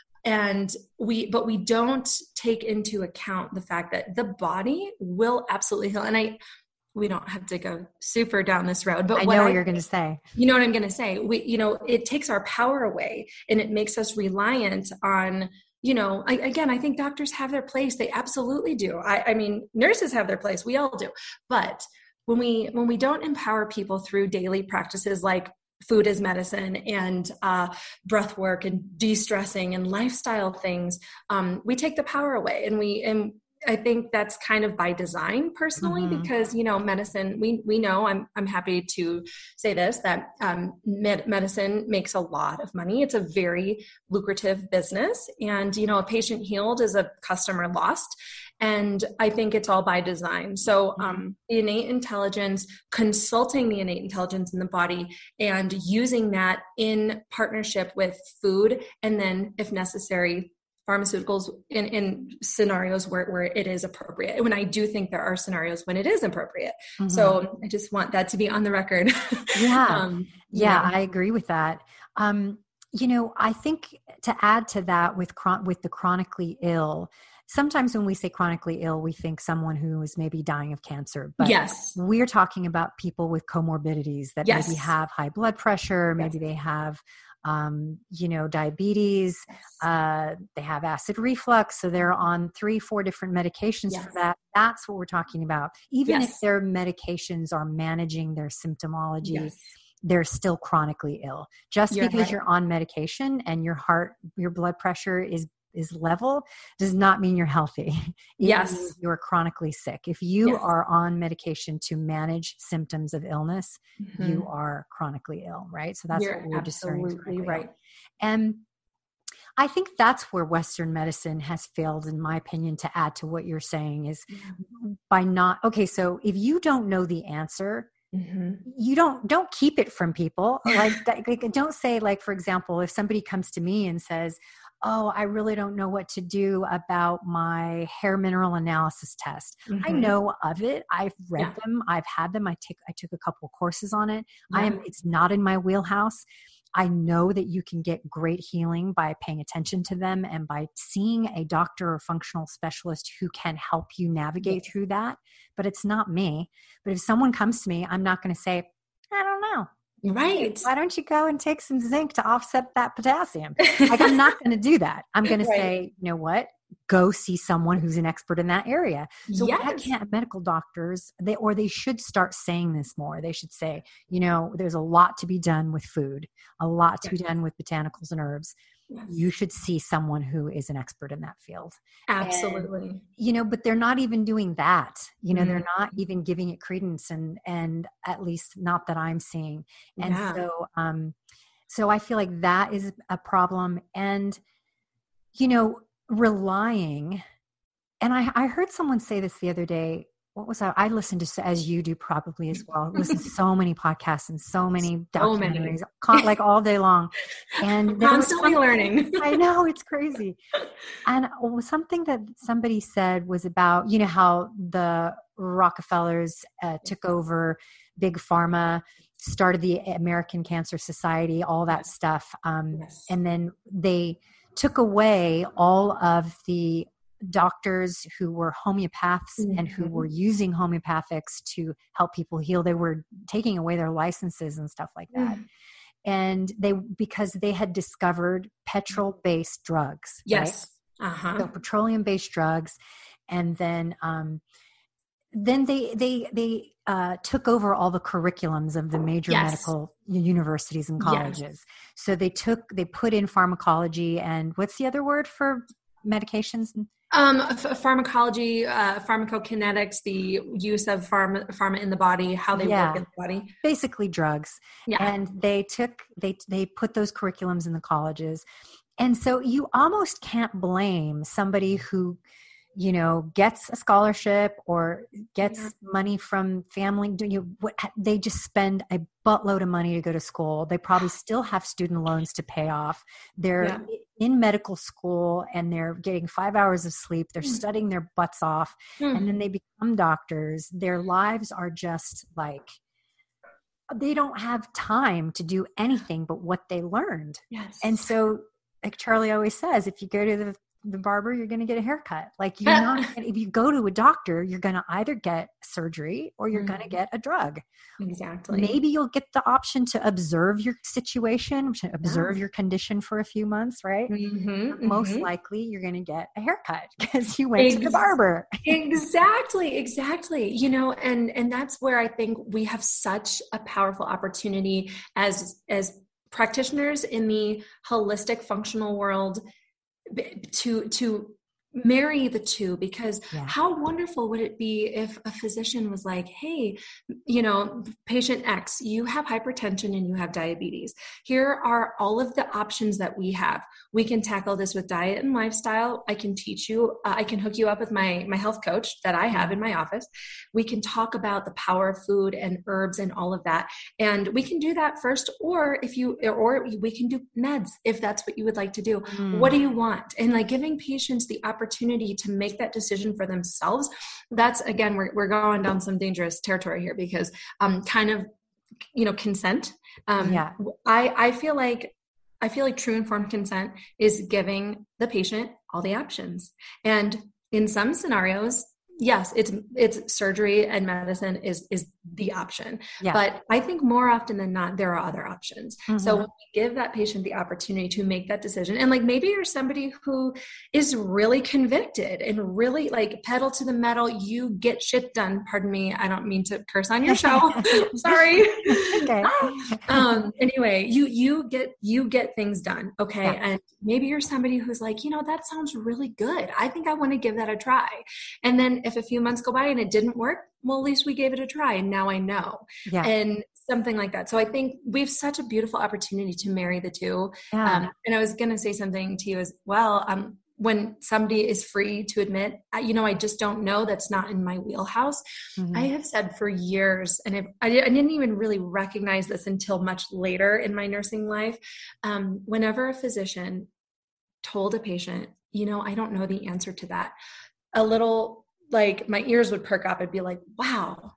And we, but we don't take into account the fact that the body will absolutely heal. And I, we don't have to go super down this road, but I what know what I, you're going to say. You know what I'm going to say? We, you know, it takes our power away and it makes us reliant on, you know, I, again, I think doctors have their place. They absolutely do. I, I mean, nurses have their place. We all do. But when we, when we don't empower people through daily practices like food as medicine and uh, breath work and de-stressing and lifestyle things, um, we take the power away and we, and I think that's kind of by design personally, mm-hmm. because, you know, medicine, we, we know, I'm, I'm happy to say this, that um, med- medicine makes a lot of money. It's a very lucrative business. And, you know, a patient healed is a customer lost. And I think it's all by design. So um, the innate intelligence, consulting the innate intelligence in the body and using that in partnership with food, and then if necessary, pharmaceuticals in, in scenarios where, where it is appropriate. When I do think there are scenarios when it is appropriate. Mm-hmm. So I just want that to be on the record. Yeah. um, yeah, yeah, I agree with that. Um, you know, I think to add to that with, chron- with the chronically ill, sometimes when we say chronically ill, we think someone who is maybe dying of cancer, but yes. we're talking about people with comorbidities that yes. maybe have high blood pressure, maybe yes. they have Um, you know, diabetes, uh, they have acid reflux. So they're on three, four different medications yes. for that. That's what we're talking about. Even yes. if their medications are managing their symptomology, yes. they're still chronically ill. Just you're because right. you're on medication and your heart, your blood pressure is is level does not mean you're healthy. It yes. means you're chronically sick. If you yes. are on medication to manage symptoms of illness, mm-hmm. you are chronically ill, right? So that's you're what we're discerning. Absolutely right. Ill. And I think that's where Western medicine has failed, in my opinion, to add to what you're saying is yeah. by not, okay, so if you don't know the answer, mm-hmm. you don't, don't keep it from people. Like, like, don't say, like, for example, if somebody comes to me and says, oh, I really don't know what to do about my hair mineral analysis test. Mm-hmm. I know of it. I've read yeah. them. I've had them. I take, I took a couple of courses on it. Yeah. I am, it's not in my wheelhouse. I know that you can get great healing by paying attention to them and by seeing a doctor or functional specialist who can help you navigate yes. through that. But it's not me. But if someone comes to me, I'm not going to say, I don't know. Right. Why don't you go and take some zinc to offset that potassium? Like, I'm not going to do that. I'm going right. to say, you know what? Go see someone who's an expert in that area. So yes. why can't medical doctors, they, or they should start saying this more. They should say, you know, there's a lot to be done with food, a lot to yes. be done with botanicals and herbs. Yes. You should see someone who is an expert in that field. Absolutely. And, you know, but they're not even doing that. You know, mm-hmm. they're not even giving it credence, and, and at least not that I'm seeing. And yeah. so, um, so I feel like that is a problem. And, you know, relying, and I, I heard someone say this the other day. What was that? I listened to, as you do probably as well, listen to so many podcasts and so many documentaries, so many. like all day long. And constantly learning. I know, it's crazy. And something that somebody said was about, you know, how the Rockefellers uh, took over Big Pharma, started the American Cancer Society, all that stuff. Um, yes. And then they took away all of the doctors who were homeopaths mm-hmm. and who were using homeopathics to help people heal. They were taking away their licenses and stuff like that. Mm. And they, because they had discovered petrol-based drugs. Yes. Uh-huh. So petroleum-based drugs. And then, um, then they, they, they, uh, took over all the curriculums of the major Yes. medical universities and colleges. Yes. So they took, they put in pharmacology and what's the other word for medications? Um, f- pharmacology, uh, pharmacokinetics, the use of pharma, pharma in the body, how they yeah. work in the body. Basically drugs. Yeah. And they took, they, they put those curriculums in the colleges. And so you almost can't blame somebody who, you know, gets a scholarship or gets yeah. money from family. Do you, what, they just spend a buttload of money to go to school. They probably still have student loans to pay off. They're yeah. in medical school and they're getting five hours of sleep. They're mm. studying their butts off mm. and then they become doctors. Their lives are just like, they don't have time to do anything but what they learned. Yes. And so, like Charlie always says, if you go to the the barber, you're going to get a haircut. Like you're not, if you go to a doctor, you're going to either get surgery or you're mm-hmm. going to get a drug. Exactly. Maybe you'll get the option to observe your situation, to observe yeah. your condition for a few months, right? Mm-hmm, Most mm-hmm. likely you're going to get a haircut because you went Ex- to the barber. Exactly. Exactly. You know, and, and that's where I think we have such a powerful opportunity as, as practitioners in the holistic functional world to to marry the two, because yeah. how wonderful would it be if a physician was like, hey, you know, patient X, you have hypertension and you have diabetes. Here are all of the options that we have. We can tackle this with diet and lifestyle. I can teach you, uh, I can hook you up with my, my health coach that I have in my office. We can talk about the power of food and herbs and all of that. And we can do that first, or if you, or we can do meds if that's what you would like to do. Mm. What do you want? And like giving patients the opportunity opportunity to make that decision for themselves. That's, again, we're, we're going down some dangerous territory here because um, kind of, you know, consent. Um, yeah. I, I feel like, I feel like true informed consent is giving the patient all the options. And in some scenarios, yes, it's, it's surgery and medicine is, is the option. Yeah. But I think more often than not, there are other options. Mm-hmm. So when we give that patient the opportunity to make that decision, and like maybe you're somebody who is really convicted and really like pedal to the metal, you get shit done. Pardon me. I don't mean to curse on your show. Sorry. Okay. um, anyway, you, you get, you get things done. Okay. Yeah. And maybe you're somebody who's like, you know, that sounds really good. I think I want to give that a try. And then if a few months go by and it didn't work, well, at least we gave it a try and now I know. Yeah. And something like that. So I think we have such a beautiful opportunity to marry the two. Yeah. Um, and I was going to say something to you as well. Um, when somebody is free to admit, you know, I just don't know, that's not in my wheelhouse. Mm-hmm. I have said for years, and I, I didn't even really recognize this until much later in my nursing life. Um, whenever a physician told a patient, you know, I don't know the answer to that, a little like my ears would perk up. I'd be like, wow,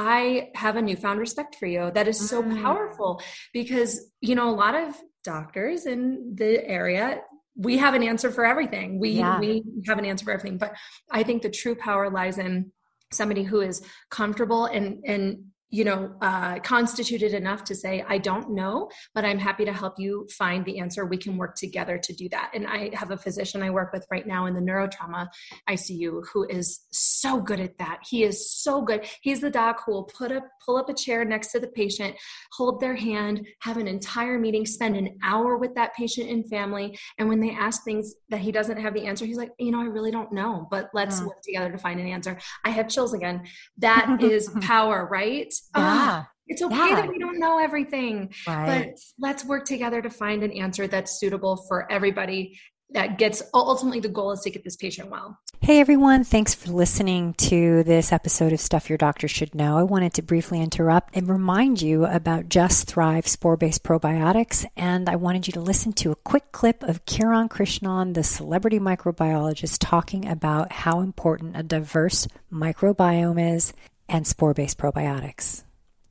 I have a newfound respect for you. That is so mm. powerful because, you know, a lot of doctors in the area, we have an answer for everything. We, yeah. we have an answer for everything. But I think the true power lies in somebody who is comfortable and, and, you know, uh, constituted enough to say, I don't know, but I'm happy to help you find the answer. We can work together to do that. And I have a physician I work with right now in the neurotrauma I C U who is so good at that. He is so good. He's the doc who will put up, pull up a chair next to the patient, hold their hand, have an entire meeting, spend an hour with that patient and family. And when they ask things that he doesn't have the answer, he's like, you know, I really don't know, but let's yeah. work together to find an answer. I have chills again. That is power, right? Yeah. Oh, it's okay yeah. that we don't know everything, right. but let's work together to find an answer that's suitable for everybody. That gets, ultimately the goal is to get this patient well. Hey everyone, thanks for listening to this episode of Stuff Your Doctor Should Know. I wanted to briefly interrupt and remind you about Just Thrive spore-based probiotics, and I wanted you to listen to a quick clip of Kiran Krishnan, the celebrity microbiologist, talking about how important a diverse microbiome is and spore-based probiotics.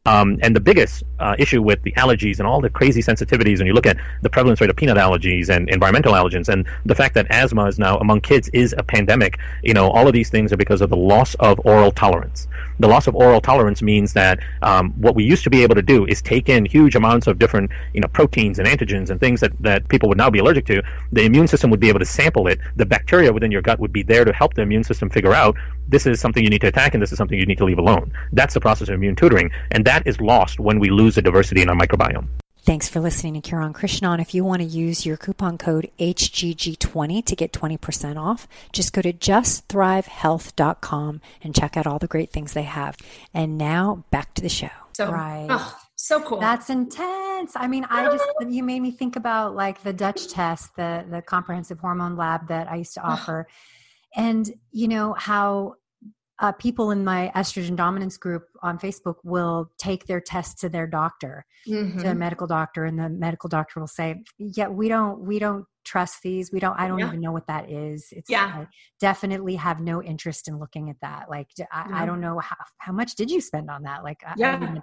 Um, and the biggest uh, issue with the allergies and all the crazy sensitivities, and you look at the prevalence rate of peanut allergies and environmental allergens, and the fact that asthma is now among kids is a pandemic, you know, all of these things are because of the loss of oral tolerance. The loss of oral tolerance means that um, what we used to be able to do is take in huge amounts of different, you know, proteins and antigens and things that, that people would now be allergic to. The immune system would be able to sample it. The bacteria within your gut would be there to help the immune system figure out this is something you need to attack and this is something you need to leave alone. That's the process of immune tutoring, and that is lost when we lose the diversity in our microbiome. Thanks for listening to Kiran Krishnan. If you want to use your coupon code H G G twenty to get twenty percent off, just go to just thrive health dot com and check out all the great things they have. And now back to the show. So, right. Oh, so cool. That's intense. I mean, I just, you made me think about like the Dutch test, the, the comprehensive hormone lab that I used to offer. And you know how Uh, people in my estrogen dominance group on Facebook will take their test to their doctor, mm-hmm. to a medical doctor, and the medical doctor will say, yeah, we don't, we don't trust these. We don't, I don't yeah. even know what that is. It's yeah. I definitely have no interest in looking at that. Like, I, mm-hmm. I don't know how, how much did you spend on that? Like, yeah. I, I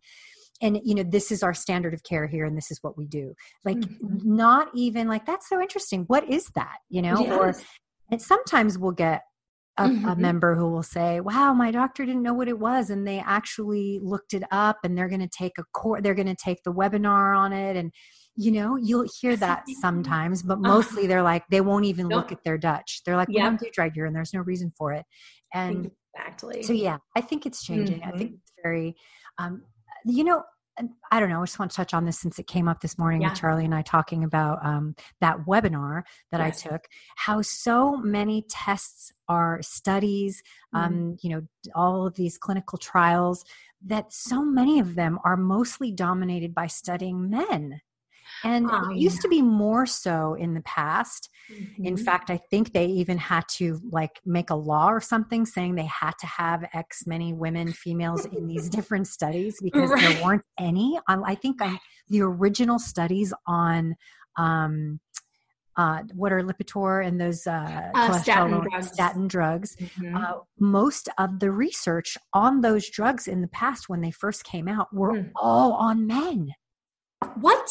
and you know, this is our standard of care here, and this is what we do. Like, mm-hmm. not even like, that's so interesting. What is that? You know, yes. or, and sometimes we'll get A, mm-hmm. a member who will say, wow, my doctor didn't know what it was. And they actually looked it up, and they're going to take a course, they're going to take the webinar on it. And, you know, you'll hear that sometimes, but mostly they're like, they won't even nope. look at their Dutch. They're like, we yep. don't do dry urine. There's no reason for it. And exactly. So yeah, I think it's changing. Mm-hmm. I think it's very, um, you know, I don't know. I just want to touch on this since it came up this morning yeah. with Charlie and I talking about um, that webinar that yes. I took, how so many tests are studies, mm. um, you know, all of these clinical trials, that so many of them are mostly dominated by studying men. And oh, it used yeah. to be more so in the past. Mm-hmm. In fact, I think they even had to like make a law or something saying they had to have X many women, females in these different studies because right. there weren't any. Um, I think I, the original studies on um, uh, what are Lipitor and those uh, uh, statin drugs, statin drugs mm-hmm. uh, most of the research on those drugs in the past when they first came out were mm. all on men. What?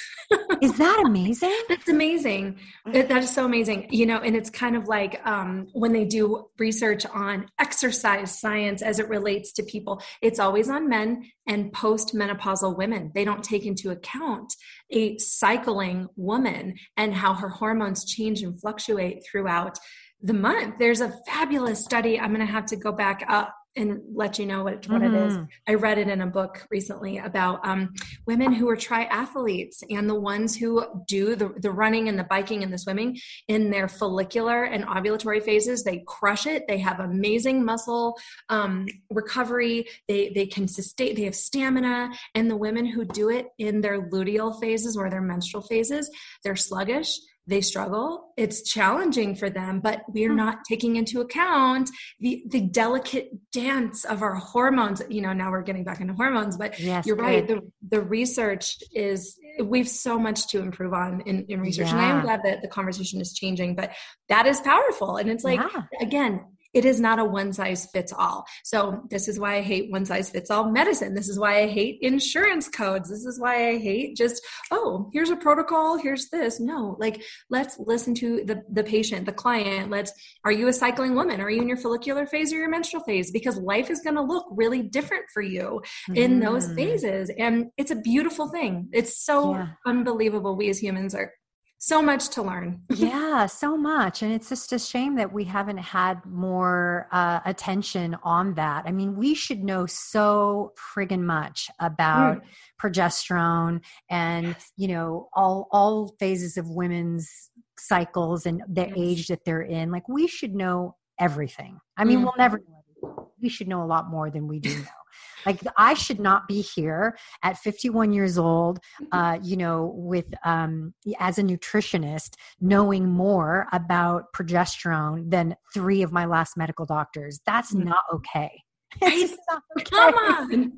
Is that amazing? That's amazing. That is so amazing. You know, and it's kind of like um, when they do research on exercise science as it relates to people, it's always on men and post-menopausal women. They don't take into account a cycling woman and how her hormones change and fluctuate throughout the month. There's a fabulous study. I'm going to have to go back up and let you know what, what mm-hmm. it is. I read it in a book recently about um, women who are triathletes and the ones who do the, the running and the biking and the swimming in their follicular and ovulatory phases. They crush it. They have amazing muscle um, recovery. They, they can sustain, they have stamina. And the women who do it in their luteal phases or their menstrual phases, they're sluggish. They struggle. It's challenging for them, but we're not taking into account the, the delicate dance of our hormones. You know, now we're getting back into hormones, but yes, you're right. good. The, the research is, we've so much to improve on in, in research. Yeah. And I am glad that the conversation is changing, but that is powerful. And it's like, yeah. again, it is not a one size fits all. So this is why I hate one size fits all medicine. This is why I hate insurance codes. This is why I hate just, oh, here's a protocol. Here's this. No, like, let's listen to the, the patient, the client. Let's, are you a cycling woman? Are you in your follicular phase or your menstrual phase? Because life is going to look really different for you in mm. those phases. And it's a beautiful thing. It's so yeah. unbelievable. We as humans are so much to learn. Yeah, so much. And it's just a shame that we haven't had more uh, attention on that. I mean, we should know so friggin' much about mm. progesterone and, yes. you know, all, all phases of women's cycles and the yes. age that they're in. Like, we should know everything. I mean, mm. we'll never know everything. We should know a lot more than we do know. Like, I should not be here at fifty-one years old, uh, you know, with, um, as a nutritionist, knowing more about progesterone than three of my last medical doctors. That's mm-hmm. not okay. It's not okay. Come on.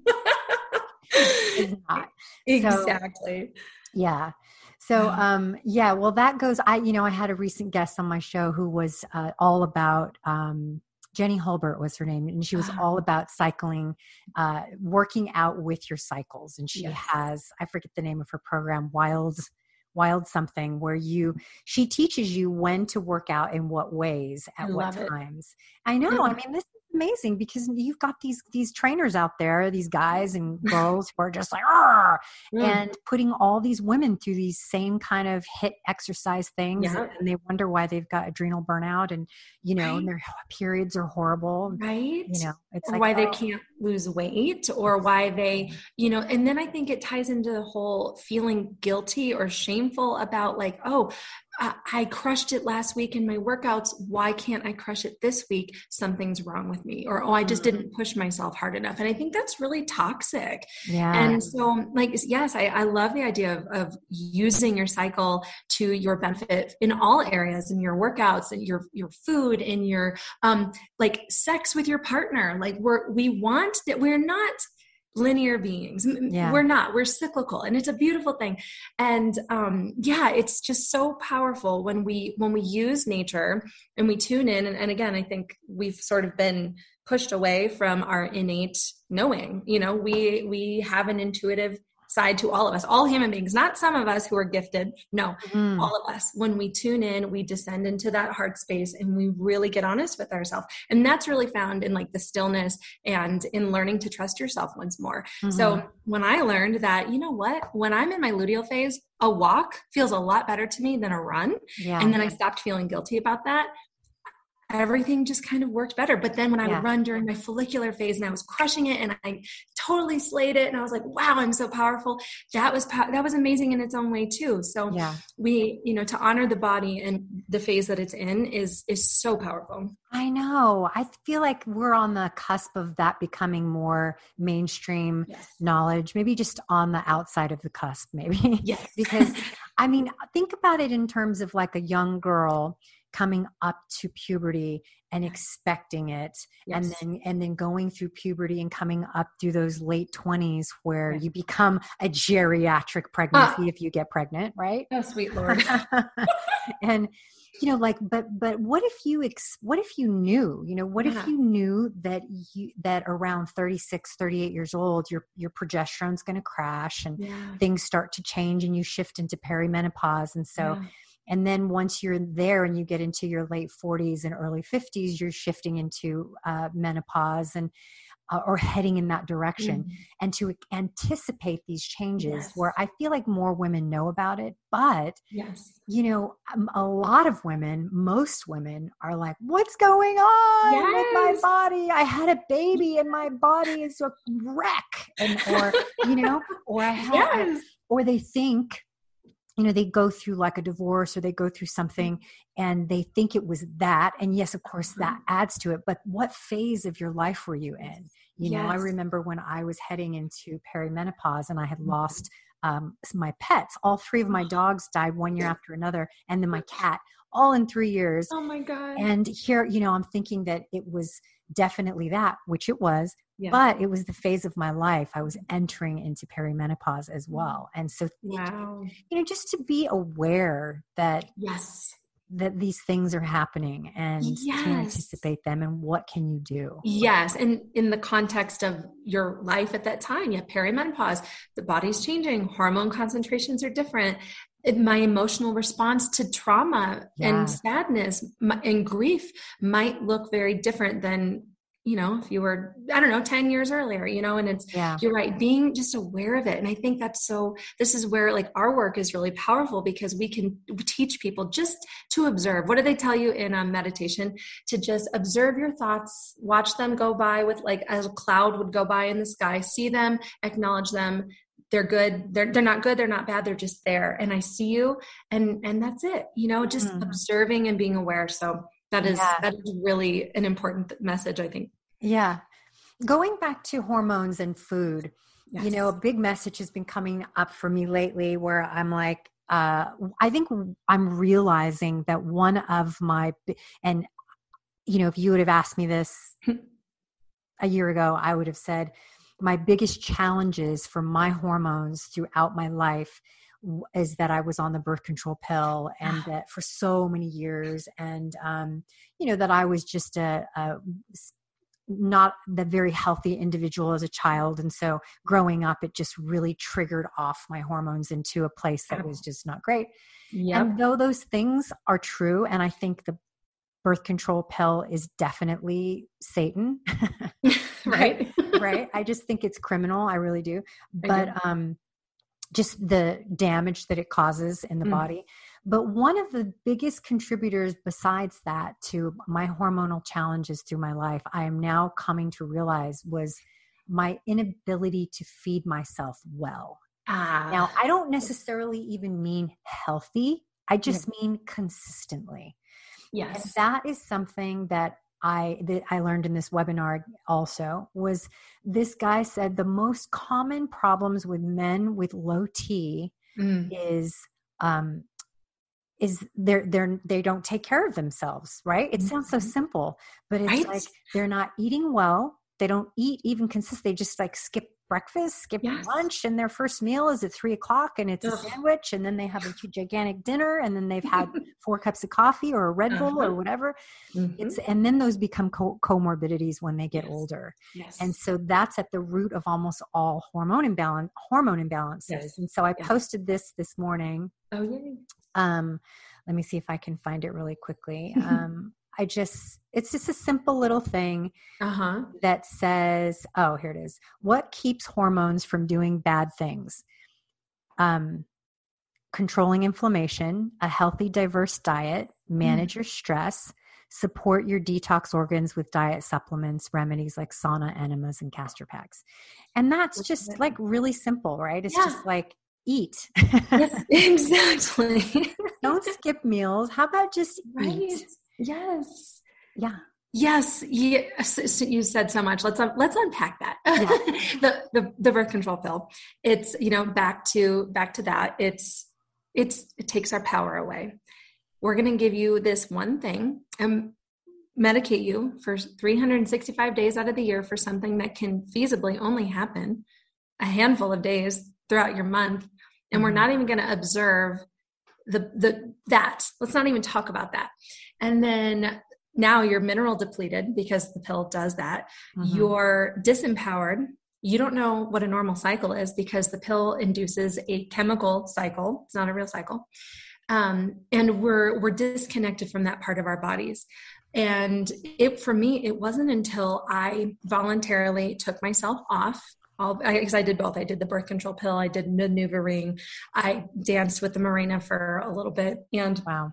It's not. Exactly. So, yeah. So, um, yeah, well, that goes, I, you know, I had a recent guest on my show who was uh, all about, um, Jenny Hulbert was her name, and she was all about cycling, uh, working out with your cycles. And she yes. has, I forget the name of her program, Wild, Wild something, where you, she teaches you when to work out in what ways at what times. It. I know. Mm-hmm. I mean, this is amazing because you've got these, these trainers out there, these guys and girls who are just like, mm. and putting all these women through these same kind of HIIT exercise things. Yeah. And they wonder why they've got adrenal burnout and, you know, right. and their periods are horrible. Right. You know, it's or like, why oh. they can't lose weight or why they, you know, and then I think it ties into the whole feeling guilty or shameful about like, oh, I crushed it last week in my workouts. Why can't I crush it this week? Something's wrong with me. Or, oh, I just didn't push myself hard enough. And I think that's really toxic. Yeah. And so like, yes, I, I love the idea of, of using your cycle to your benefit in all areas, in your workouts, in your, your food, in your, um, like sex with your partner. Like we're, we want that we're not linear beings. Yeah. We're not, we're cyclical and it's a beautiful thing. And, um, yeah, it's just so powerful when we, when we use nature and we tune in. And, and again, I think we've sort of been pushed away from our innate knowing, you know, we, we have an intuitive side to all of us, all human beings, not some of us who are gifted. No, mm. all of us. When we tune in, we descend into that heart space and we really get honest with ourselves. And that's really found in like the stillness and in learning to trust yourself once more. Mm-hmm. So when I learned that, you know what, when I'm in my luteal phase, a walk feels a lot better to me than a run. Yeah. And then I stopped feeling guilty about that. Everything just kind of worked better. But then when I yeah. would run during my follicular phase and I was crushing it and I totally slayed it and I was like, wow, I'm so powerful. That was, po- that was amazing in its own way too. So yeah. we, you know, to honor the body and the phase that it's in is, is so powerful. I know. I feel like we're on the cusp of that becoming more mainstream yes. knowledge, maybe just on the outside of the cusp, maybe. Yes. Because I mean, think about it in terms of like a young girl coming up to puberty and expecting it yes. and then and then going through puberty and coming up through those late twenties where yes. you become a geriatric pregnancy uh, if you get pregnant, right? Oh, sweet Lord. And you know, like, but but what if you ex- what if you knew, you know, what yeah. if you knew that you that around thirty-six, thirty-eight years old, your your progesterone's going to crash and yeah. things start to change and you shift into perimenopause, and so. Yeah. And then once you're there and you get into your late forties and early fifties, you're shifting into uh, menopause and uh, or heading in that direction. Mm-hmm. And to anticipate these changes yes. where I feel like more women know about it, but yes. you know, um, a lot of women, most women are like, what's going on yes. with my body? I had a baby and my body is a wreck. And, or, you know, or I had, yes. or they think, you know, they go through like a divorce or they go through something and they think it was that. And yes, of course that adds to it, but what phase of your life were you in? You yes. know, I remember when I was heading into perimenopause and I had lost um, my pets. All three of my dogs died one year after another. And then my cat, all in three years. Oh my God. And here, you know, I'm thinking that it was definitely that, which it was, yeah. but it was the phase of my life. I was entering into perimenopause as well. And so, wow. it, you know, just to be aware that, yes, that these things are happening and yes. to anticipate them and what can you do? Yes. And in the context of your life at that time, you have perimenopause, the body's changing, hormone concentrations are different. My emotional response to trauma yeah. and sadness and grief might look very different than, you know, if you were, I don't know, ten years earlier, you know, and it's, yeah. you're right, being just aware of it. And I think that's so, this is where like our work is really powerful because we can teach people just to observe. What do they tell you in a meditation? To just observe your thoughts, watch them go by with like as a cloud would go by in the sky, see them, acknowledge them. They're good. They're, they're not good. They're not bad. They're just there. And I see you. And, and that's it, you know, just mm. observing and being aware. So that is, yeah. that is really an important message, I think. Yeah. Going back to hormones and food, yes. you know, a big message has been coming up for me lately where I'm like, uh, I think I'm realizing that one of my, and, you know, if you would have asked me this a year ago, I would have said, my biggest challenges for my hormones throughout my life w- is that I was on the birth control pill, and that for so many years, and, um, you know, that I was just a, a not the very healthy individual as a child. And so growing up, it just really triggered off my hormones into a place that was just not great. Yep. And though those things are true, and I think the birth control pill is definitely Satan, Right. right. I just think it's criminal. I really do. I But, do. um, just the damage that it causes in the Mm. body. But one of the biggest contributors besides that to my hormonal challenges through my life, I am now coming to realize, was my inability to feed myself well. Ah. Now, I don't necessarily even mean healthy. I just mean consistently. And Yes. that is something that I that I learned in this webinar also. Was this guy said the most common problems with men with low T Mm. is um is they're they're they don't take care of themselves, right? It sounds so simple, but it's Right? like they're not eating well. They don't eat even consist. They just like skip breakfast, skip Yes. lunch, and their first meal is at three o'clock, and it's a Ugh. sandwich, and then they have a huge, gigantic dinner, and then they've had four cups of coffee or a Red Bull Uh-huh. or whatever. Mhm. It's and then those become co- comorbidities when they get Yes. older, Yes. and so that's at the root of almost all hormone imbalance, hormone imbalances. Yes. And so I Yes. posted this this morning. Oh, yay. Um, let me see if I can find it really quickly. Um, I just, it's just a simple little thing Uh-huh. that says, oh, here it is. What keeps hormones from doing bad things? Um, controlling inflammation, a healthy, diverse diet, manage your stress, support your detox organs with diet supplements, remedies like sauna, enemas, and castor packs. And that's just like really simple, right? It's Yeah. just like eat. Yes, exactly. Don't skip meals. How about just Right. eat? Yes. Yeah. Yes. Yes. So you said so much. Let's, un- let's unpack that. Yeah. the, the, the birth control pill. It's, you know, back to, back to that. It's, it's, it takes our power away. We're going to give you this one thing and medicate you for three hundred sixty-five days out of the year for something that can feasibly only happen a handful of days throughout your month. And we're Mhm. not even going to observe the, the, that. Let's not even talk about that. And then now you're mineral depleted because the pill does that. Mhm. You're disempowered. You don't know what a normal cycle is because the pill induces a chemical cycle. It's not a real cycle. Um, and we're, we're disconnected from that part of our bodies. And it, for me, it wasn't until I voluntarily took myself off. All, I, because I did both. I did the birth control pill. I did the NuvaRing. I danced with the Mirena for a little bit. And Wow.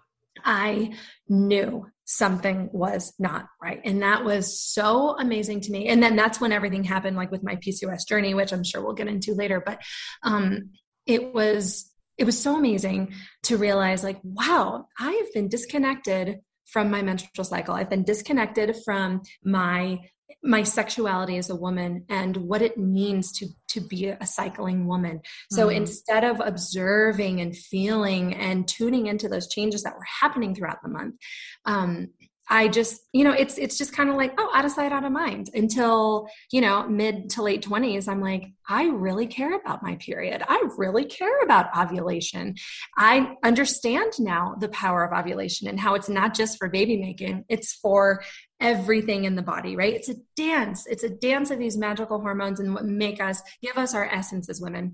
I knew something was not right. And that was so amazing to me. And then that's when everything happened, like with my P C O S journey, which I'm sure we'll get into later. But um, it was, it was so amazing to realize like, wow, I have been disconnected from my menstrual cycle. I've been disconnected from my my sexuality as a woman and what it means to to be a cycling woman. So Mhm. instead of observing and feeling and tuning into those changes that were happening throughout the month, um, I just, you know, it's it's just kind of like, oh, out of sight, out of mind until, you know, mid to late twenties. I'm like, I really care about my period. I really care about ovulation. I understand now the power of ovulation and how it's not just for baby making, it's for everything in the body, right? It's a dance. It's a dance of these magical hormones and what make us, give us our essence as women.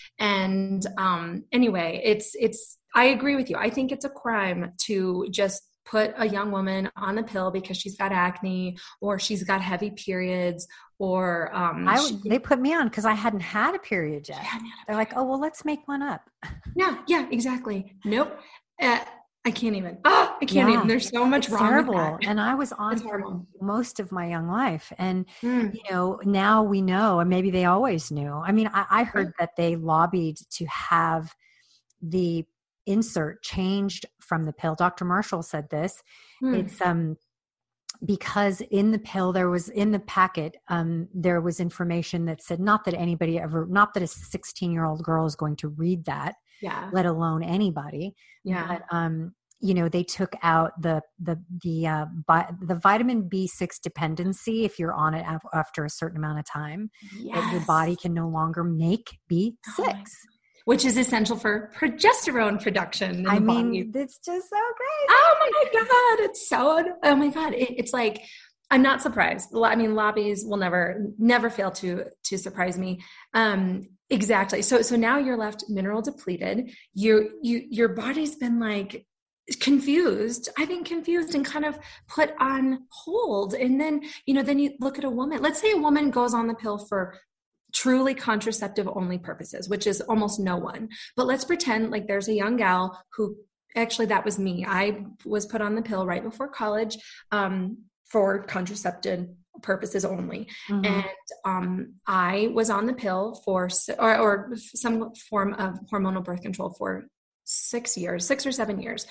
And um, anyway, it's, it's, I agree with you. I think it's a crime to just put a young woman on the pill because she's got acne or she's got heavy periods or um, I, she, they put me on because I hadn't had a period yet. she hadn't had a They're like, oh, well, let's make one up. Yeah, yeah, exactly. Nope. Uh, I can't even. Oh, I can't Yeah. even. There's so much It's wrong terrible. with that. And I was on It's for horrible. most of my young life. And, Mm. you know, now we know, and maybe they always knew. I mean, I, I heard that they lobbied to have the insert changed from the pill. Doctor Marshall said this. Mm. It's um because in the pill there was in the packet um there was information that said not that anybody ever not that a sixteen year old girl is going to read that, Yeah. let alone anybody. Yeah. But um you know, they took out the the the uh bi- the vitamin B six dependency if you're on it af- after a certain amount of time, that your Yes. body can no longer make B Oh my six. which is essential for progesterone production in the I mean, body. it's just so great. Oh my God. It's so, oh my God. It, it's like, I'm not surprised. I mean, lobbies will never, never fail to, to surprise me. Um, exactly. So, so now you're left mineral depleted. You, you, your body's been like confused, I think confused and kind of put on hold. And then, you know, then you look at a woman, let's say a woman goes on the pill for truly contraceptive only purposes, which is almost no one, but let's pretend like there's a young gal who actually, that was me. I was put on the pill right before college, um, for contraceptive purposes only. Mm-hmm. And um, I was on the pill for, or, or some form of hormonal birth control for six years, six or seven years.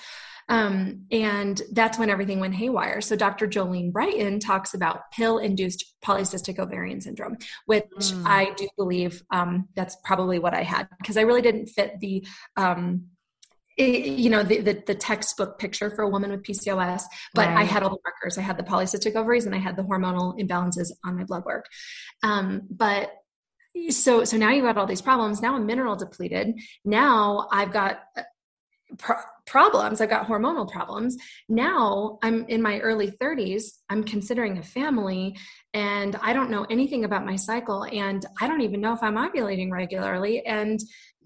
Um, and that's when everything went haywire. So Doctor Jolene Brighten talks about pill-induced polycystic ovarian syndrome, which mm. I do believe um, that's probably what I had, because I really didn't fit the um, It, you know, the, the, the textbook picture for a woman with P C O S, but right. I had all the markers. I had the polycystic ovaries and I had the hormonal imbalances on my blood work. Um, but so, so now you've got all these problems. Now I'm mineral depleted. Now I've got pro- problems. I've got hormonal problems. Now I'm in my early thirties. I'm considering a family and I don't know anything about my cycle. And I don't even know if I'm ovulating regularly. And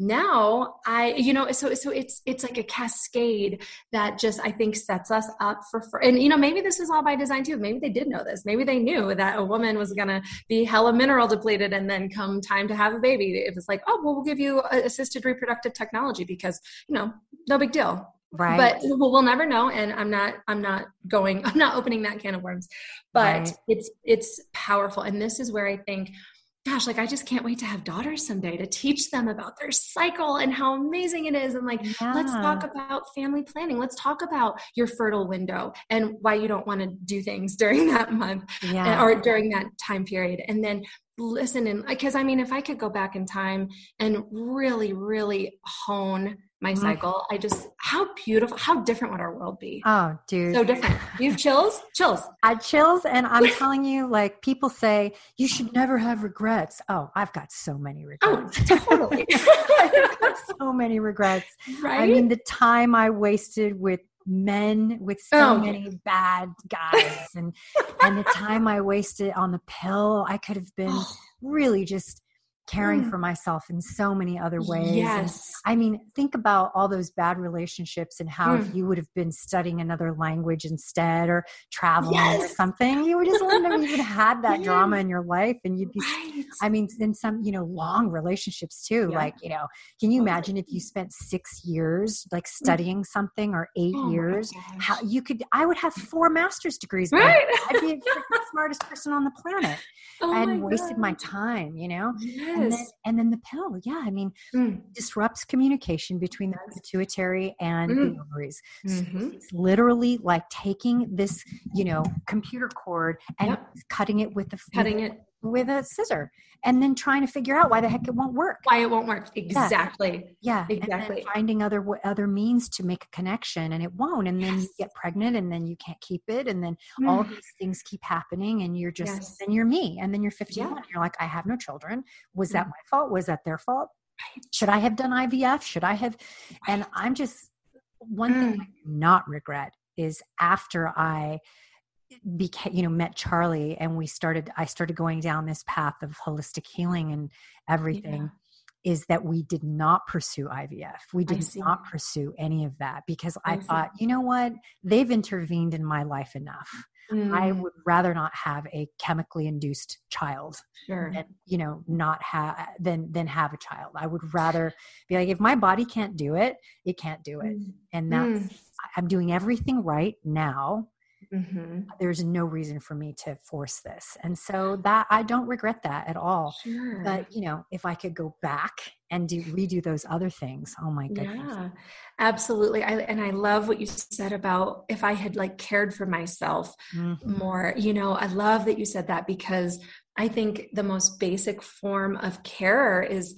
now I, you know, so, so it's, it's like a cascade that just, I think sets us up for, for, and you know, maybe this is all by design too. Maybe they did know this. Maybe they knew that a woman was going to be hella mineral depleted and then come time to have a baby. It was like, oh, well, we'll give you assisted reproductive technology because, you know, no big deal. Right. But we'll, we'll never know. And I'm not, I'm not going, I'm not opening that can of worms, but right. it's, it's powerful. And this is where I think, gosh, like, I just can't wait to have daughters someday to teach them about their cycle and how amazing it is. And like, yeah. let's talk about family planning. Let's talk about your fertile window and why you don't want to do things during that month yeah. or during that time period. And then listen, and because I mean, if I could go back in time and really, really hone my mm-hmm. cycle, I just, how beautiful, how different would our world be? Oh, dude. So different. You have chills? Chills. I chills. And I'm telling you, like, people say you should never have regrets. Oh, I've got so many regrets. Oh, totally. I've got so many regrets. Right. I mean, the time I wasted with men with so oh. many bad guys and, and the time I wasted on the pill, I could have been oh. really just caring mm. for myself in so many other ways. Yes. And, I mean, think about all those bad relationships and how mm. if you would have been studying another language instead or traveling yes. or something, you would just wouldn't have even had that yes. drama in your life. And you'd be, right. I mean, in some, you know, long relationships too. Yeah. Like, you know, can you imagine if you spent six years like studying mm. something or eight oh years, how you could, I would have four master's degrees. Right. I'd be the smartest person on the planet. Oh I my wasted God. my time, you know? Yes. And then, and then the pill, yeah, I mean, mm. disrupts communication between the pituitary and mm. the ovaries. Mm-hmm. So it's literally like taking this, you know, computer cord and yep. cutting it with the cutting it with a scissor, and then trying to figure out why the heck it won't work. Why it won't work? Exactly. Yeah, yeah. Exactly. And then finding other other means to make a connection, and it won't. And then yes. you get pregnant, and then you can't keep it, and then mm. all these things keep happening, and you're just yes. then you're me, and then you're fifty-one. Yeah. You're like, I have no children. Was mm. that my fault? Was that their fault? Should I have done I V F? Should I have? And I'm just one mm. thing I do not regret is after I became, you know, met Charlie and we started, I started going down this path of holistic healing and everything yeah. is that we did not pursue I V F. We did not pursue any of that because I, I thought, you know what, they've intervened in my life enough. Mm. I would rather not have a chemically induced child sure. than, you know, not have, than, than have a child. I would rather be like, if my body can't do it, it can't do it. Mm. And that's, mm. I'm doing everything right now. Mm-hmm. There's no reason for me to force this. And so that I don't regret that at all. Sure. But, you know, if I could go back and do redo those other things, oh my goodness. Yeah, absolutely. I, and I love what you said about if I had like cared for myself mm-hmm. more, you know, I love that you said that because I think the most basic form of care is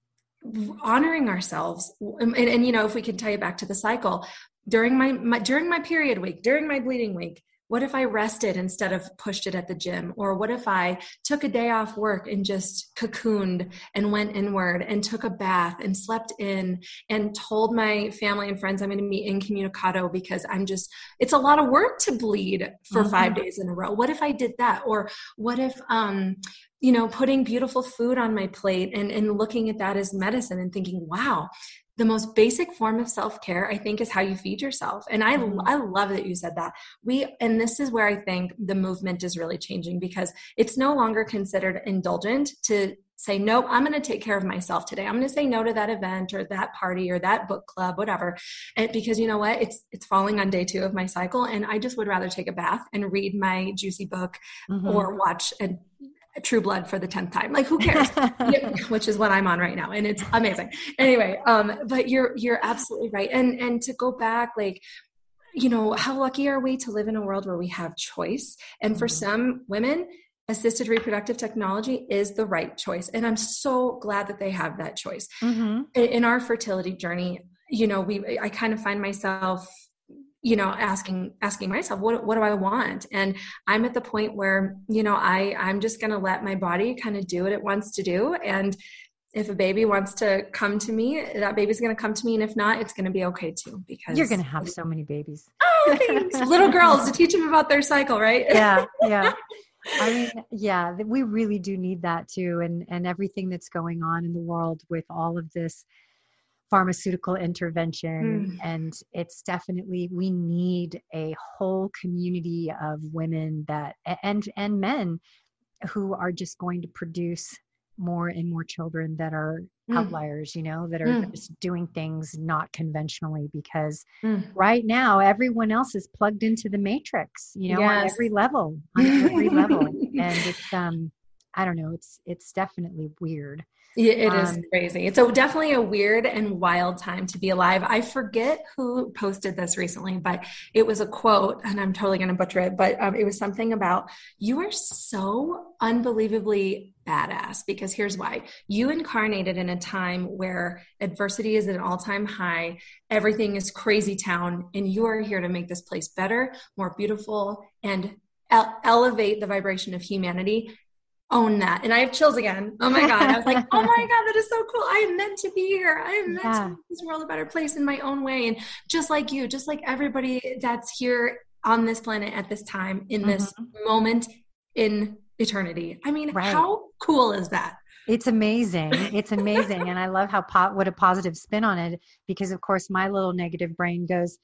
honoring ourselves. And, and, you know, if we can tie it back to the cycle, during my, my during my period week, during my bleeding week, what if I rested instead of pushed it at the gym? Or what if I took a day off work and just cocooned and went inward and took a bath and slept in and told my family and friends I'm going to be incommunicado because I'm just, it's a lot of work to bleed for mm-hmm. five days in a row. What if I did that? Or what if, um, you know, putting beautiful food on my plate and, and looking at that as medicine and thinking, wow, the most basic form of self-care, I think, is how you feed yourself. And I, mm-hmm. I love that you said that. We, and this is where I think the movement is really changing, because it's no longer considered indulgent to say, nope, I'm going to take care of myself today. I'm going to say no to that event or that party or that book club, whatever. And because you know what, it's, it's falling on day two of my cycle. And I just would rather take a bath and read my juicy book mm-hmm. or watch a True Blood for the tenth time. Like, who cares? Yeah, which is what I'm on right now. And it's amazing. Anyway, um, but you're, you're absolutely right. And, and to go back, like, you know, how lucky are we to live in a world where we have choice? And for mm-hmm. some women, assisted reproductive technology is the right choice. And I'm so glad that they have that choice. Mm-hmm. In, in our fertility journey, you know, we, I kind of find myself, you know, asking, asking myself, what, what do I want? And I'm at the point where, you know, I, I'm just going to let my body kind of do what it wants to do. And if a baby wants to come to me, that baby's going to come to me. And if not, it's going to be okay too, because you're going to have so many babies. Oh, thanks. Little girls to teach them about their cycle, right? Yeah. Yeah. I mean, yeah, we really do need that too. And, and everything that's going on in the world with all of this pharmaceutical intervention. Mm. And it's definitely, we need a whole community of women that, and, and men who are just going to produce more and more children that are mm. outliers, you know, that are mm. just doing things not conventionally, because mm. right now everyone else is plugged into the matrix, you know, yes. on every level, on every level. And it's, um, I don't know, it's, it's definitely weird. Yeah, it is um, crazy. It's a, definitely a weird and wild time to be alive. I forget who posted this recently, but it was a quote, and I'm totally going to butcher it, but um, it was something about, you are so unbelievably badass, because here's why. You incarnated in a time where adversity is at an all-time high, everything is crazy town, and you are here to make this place better, more beautiful, and ele- elevate the vibration of humanity. Own that. And I have chills again. Oh my God. I was like, oh my God, that is so cool. I am meant to be here. I am meant yeah. to make this world a better place in my own way. And just like you, just like everybody that's here on this planet at this time, in this mm-hmm. moment in eternity. I mean, right. how cool is that? It's amazing. It's amazing. And I love how, po- what a positive spin on it, because of course my little negative brain goes,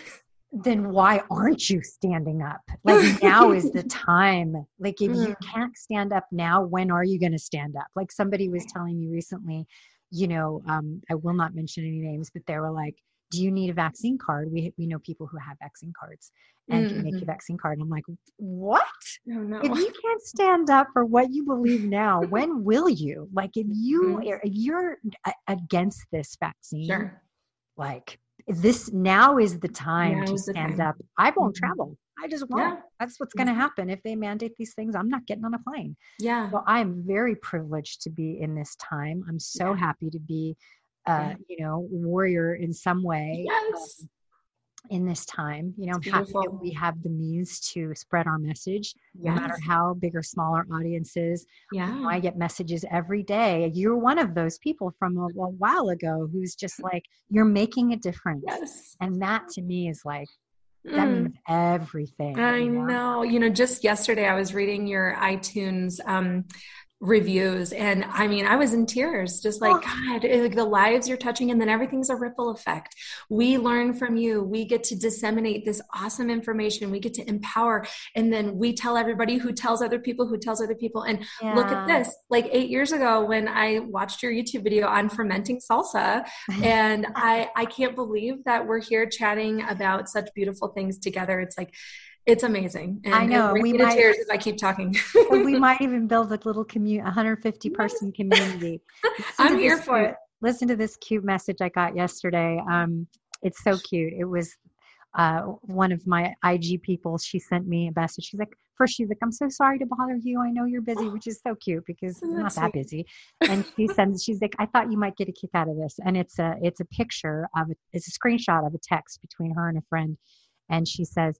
then why aren't you standing up? Like, now is the time. Like, if you can't stand up now, when are you going to stand up? Like, somebody was telling me recently, you know, um, I will not mention any names, but they were like, do you need a vaccine card? We we know people who have vaccine cards, and mm-hmm. can make you a vaccine card. And I'm like, what? Oh, no. If you can't stand up for what you believe now, when will you? Like, if you, if you're against this vaccine, sure. like, this now is the time now to stand time. up. I won't mm-hmm. travel. I just won't. Yeah. That's what's going to happen. If they mandate these things, I'm not getting on a plane. Yeah. So I'm very privileged to be in this time. I'm so yeah. happy to be, uh, yeah. you know, warrior in some way. Yes. Um, in this time, you know, I'm happy that we have the means to spread our message, yes. no matter how big or small our audience is. Yeah. You know, I get messages every day. You're one of those people from a, a while ago who's just like, you're making a difference. Yes. And that to me is like, that mm. means everything. I you know? know, you know, just yesterday I was reading your iTunes, um, reviews. And I mean, I was in tears, just like, oh. God, like the lives you're touching, and then everything's a ripple effect. We learn from you. We get to disseminate this awesome information. We get to empower. And then we tell everybody who tells other people, who tells other people. And yeah. look at this, like eight years ago when I watched your YouTube video on fermenting salsa, and I, I can't believe that we're here chatting about such beautiful things together. It's like, it's amazing. And I know. It brings we me to might, tears if I keep talking. We might even build a little community, one hundred fifty person community. I'm here for cute, it. Listen to this cute message I got yesterday. Um, it's so cute. It was uh, one of my I G people. She sent me a message. She's like, first she's like, I'm so sorry to bother you. I know you're busy, which is so cute because I'm not that busy. And she sends, she's like, I thought you might get a kick out of this. And it's a, it's a picture of, a, it's a screenshot of a text between her and a friend. And she says,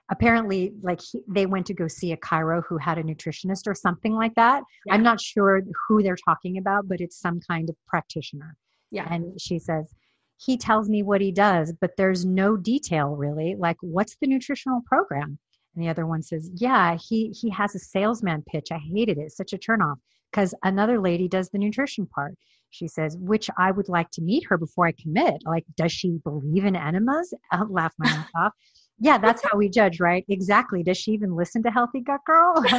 apparently like he, they went to go see a chiro who had a nutritionist or something like that. Yeah. I'm not sure who they're talking about, but it's some kind of practitioner. Yeah. And she says, he tells me what he does, but there's no detail really. Like, what's the nutritional program? And the other one says, yeah, he, he has a salesman pitch. I hated it. Such a turnoff, because another lady does the nutrition part. She says, which I would like to meet her before I commit. Like, does she believe in enemas? I'll laugh my mouth off. Yeah, that's how we judge, right? Exactly. Does she even listen to Healthy Gut Girl? Oh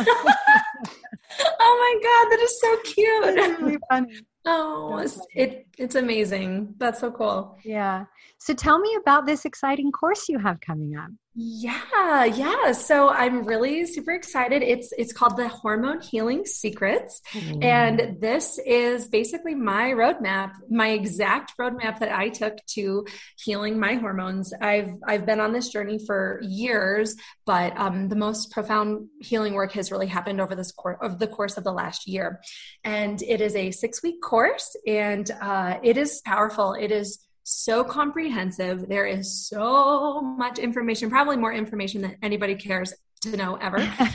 my God, that is so cute. That's really funny. Oh, it's, it, it's amazing. That's so cool. Yeah. So tell me about this exciting course you have coming up. Yeah, yeah. So I'm really super excited. It's it's called the Hormone Healing Secrets. Mm. And this is basically my roadmap, my exact roadmap that I took to healing my hormones. I've I've been on this journey for years, but um, the most profound healing work has really happened over this course of the course of the last year. And it is a six-week course, and uh, it is powerful. It is so comprehensive. There is so much information, probably more information than anybody cares to know ever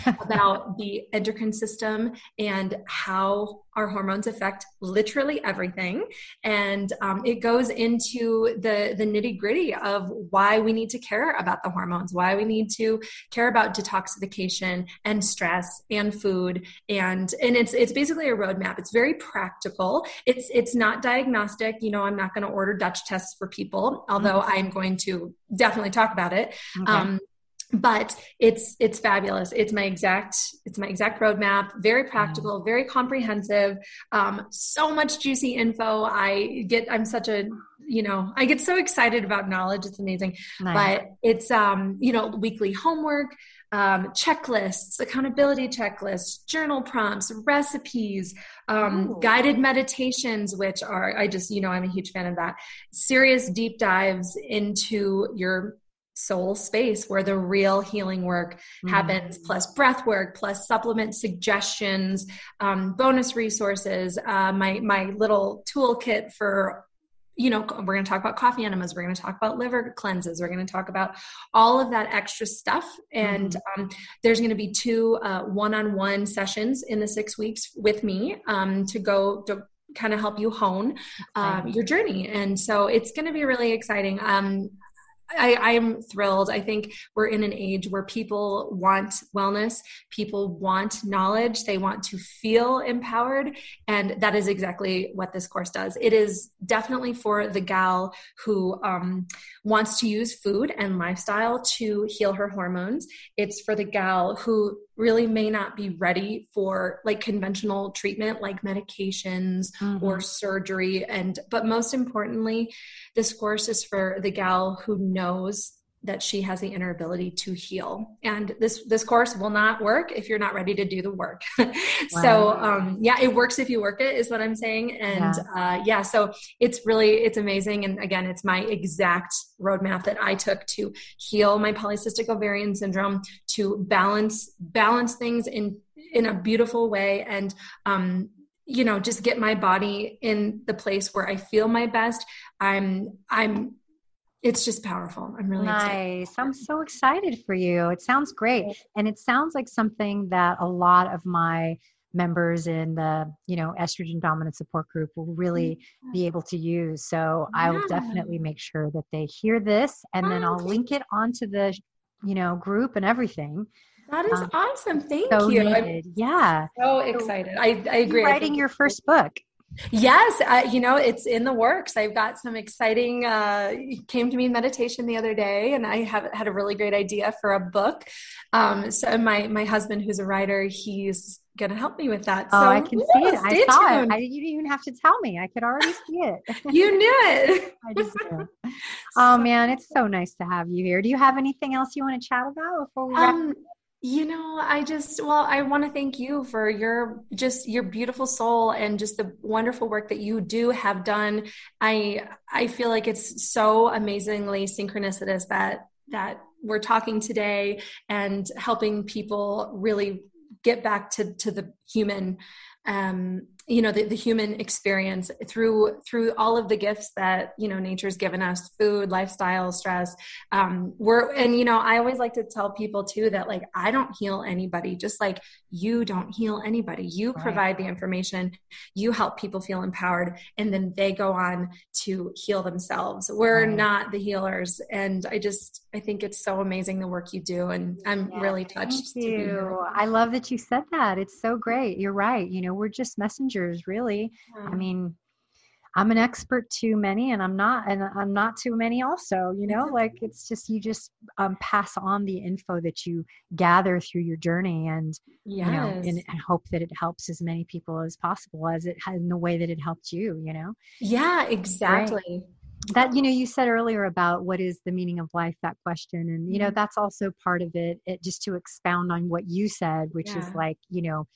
about the endocrine system and how our hormones affect literally everything. And um, it goes into the, the nitty gritty of why we need to care about the hormones, why we need to care about detoxification and stress and food. And, and it's, it's basically a roadmap. It's very practical. It's, it's not diagnostic. You know, I'm not going to order Dutch tests for people, although mm-hmm. I'm going to definitely talk about it. Okay. Um, But it's, it's fabulous. It's my exact, it's my exact roadmap, very practical, mm. very comprehensive, um, so much juicy info. I get, I'm such a, you know, I get so excited about knowledge. It's amazing, nice. But it's, um, you know, weekly homework, um, checklists, accountability checklists, journal prompts, recipes, um, guided meditations, which are, I just, you know, I'm a huge fan of that. Serious deep dives into your soul space where the real healing work happens, mm-hmm. plus breath work, plus supplement suggestions, um, bonus resources, uh, my, my little toolkit for, you know, we're going to talk about coffee enemas. We're going to talk about liver cleanses. We're going to talk about all of that extra stuff. And mm-hmm. um, there's going to be two uh, one-on-one sessions in the six weeks with me um, to go to kind of help you hone um, your journey. And so it's going to be really exciting. Um, I, I am thrilled. I think we're in an age where people want wellness, people want knowledge, they want to feel empowered, and that is exactly what this course does. It is definitely for the gal who um, wants to use food and lifestyle to heal her hormones. It's for the gal who really may not be ready for like conventional treatment, like medications mm-hmm. or surgery. And, but most importantly, this course is for the gal who knows that she has the inner ability to heal. And this, this course will not work if you're not ready to do the work. Wow. So, um, yeah, it works if you work it is what I'm saying. And, yeah. Uh, yeah, so it's really, it's amazing. And again, it's my exact roadmap that I took to heal my polycystic ovarian syndrome, to balance, balance things in, in a beautiful way. And, um, you know, just get my body in the place where I feel my best. I'm, I'm, It's just powerful. I'm really nice. excited. I'm so excited for you. It sounds great. And it sounds like something that a lot of my members in the, you know, estrogen dominant support group will really yeah. be able to use. So yeah. I will definitely make sure that they hear this, and then I'll link it onto the, you know, group and everything. That is um, awesome. Thank so you. Needed. Yeah. So excited. I, I agree. You're writing your first book. Yes. Uh, you know, it's in the works. I've got some exciting, uh, came to me in meditation the other day, and I have had a really great idea for a book. Um, so my, my husband, who's a writer, he's going to help me with that. Oh, so, I can yeah, see it. I saw tuned. it. I, you didn't even have to tell me. I could already see it. You knew it. I just knew. Oh man, it's so nice to have you here. Do you have anything else you want to chat about before we wrap um, up? You know, I just, well, I want to thank you for your, just your beautiful soul and just the wonderful work that you do have done. I, I feel like it's so amazingly synchronicitous that, that we're talking today and helping people really get back to, to the human um, you know, the, the human experience through, through all of the gifts that, you know, nature's given us, food, lifestyle, stress. Um, we're, and, you know, I always like to tell people too, that like, I don't heal anybody, just like you don't heal anybody. You Right. provide the information, you help people feel empowered, and then they go on to heal themselves. We're Right. not the healers. And I just, I think it's so amazing the work you do. And I'm Yeah, really touched Thank to be here. you. I love that you said that. It's so great. You're right. You know, we're just messengers, really. Yeah. I mean, I'm an expert to many, and I'm not, and I'm not too many also, you know, like it's just, you just um, pass on the info that you gather through your journey, and, Yes. you know, and, and hope that it helps as many people as possible as it has in the way that it helped you, you know? Yeah, exactly. That, you know, you said earlier about what is the meaning of life, that question. And, you know, Mhm. that's also part of it, it just to expound on what you said, which Yeah. is like, you know,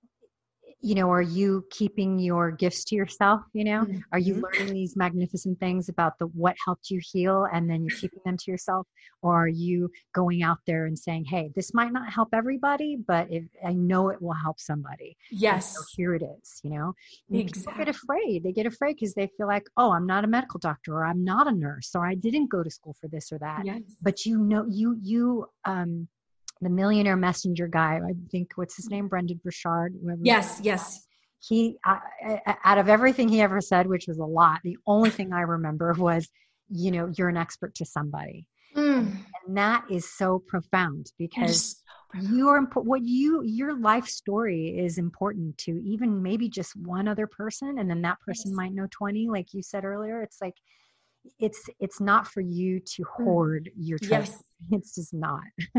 you know, are you keeping your gifts to yourself? You know, Mhm. are you learning these magnificent things about the, what helped you heal, and then you're keeping them to yourself? Or are you going out there and saying, hey, this might not help everybody, but if I know it will help somebody. And Yes. so here it is, you know, and people Exactly. get afraid. They get afraid because they feel like, oh, I'm not a medical doctor, or I'm not a nurse, or I didn't go to school for this or that. Yes. But you know, you, you, um, the Millionaire Messenger guy, I think, what's his name? Brendan Burchard. whoever- Yes. Yes. He, uh, out of everything he ever said, which was a lot, the only thing I remember was, you know, you're an expert to somebody. Mm. And that is so profound, because Just so you're impo- what you, your life story is important to even maybe just one other person. And then that person Yes. might know twenty, like you said earlier. It's like, it's, it's not for you to hoard your treasure. Yes. It's just not.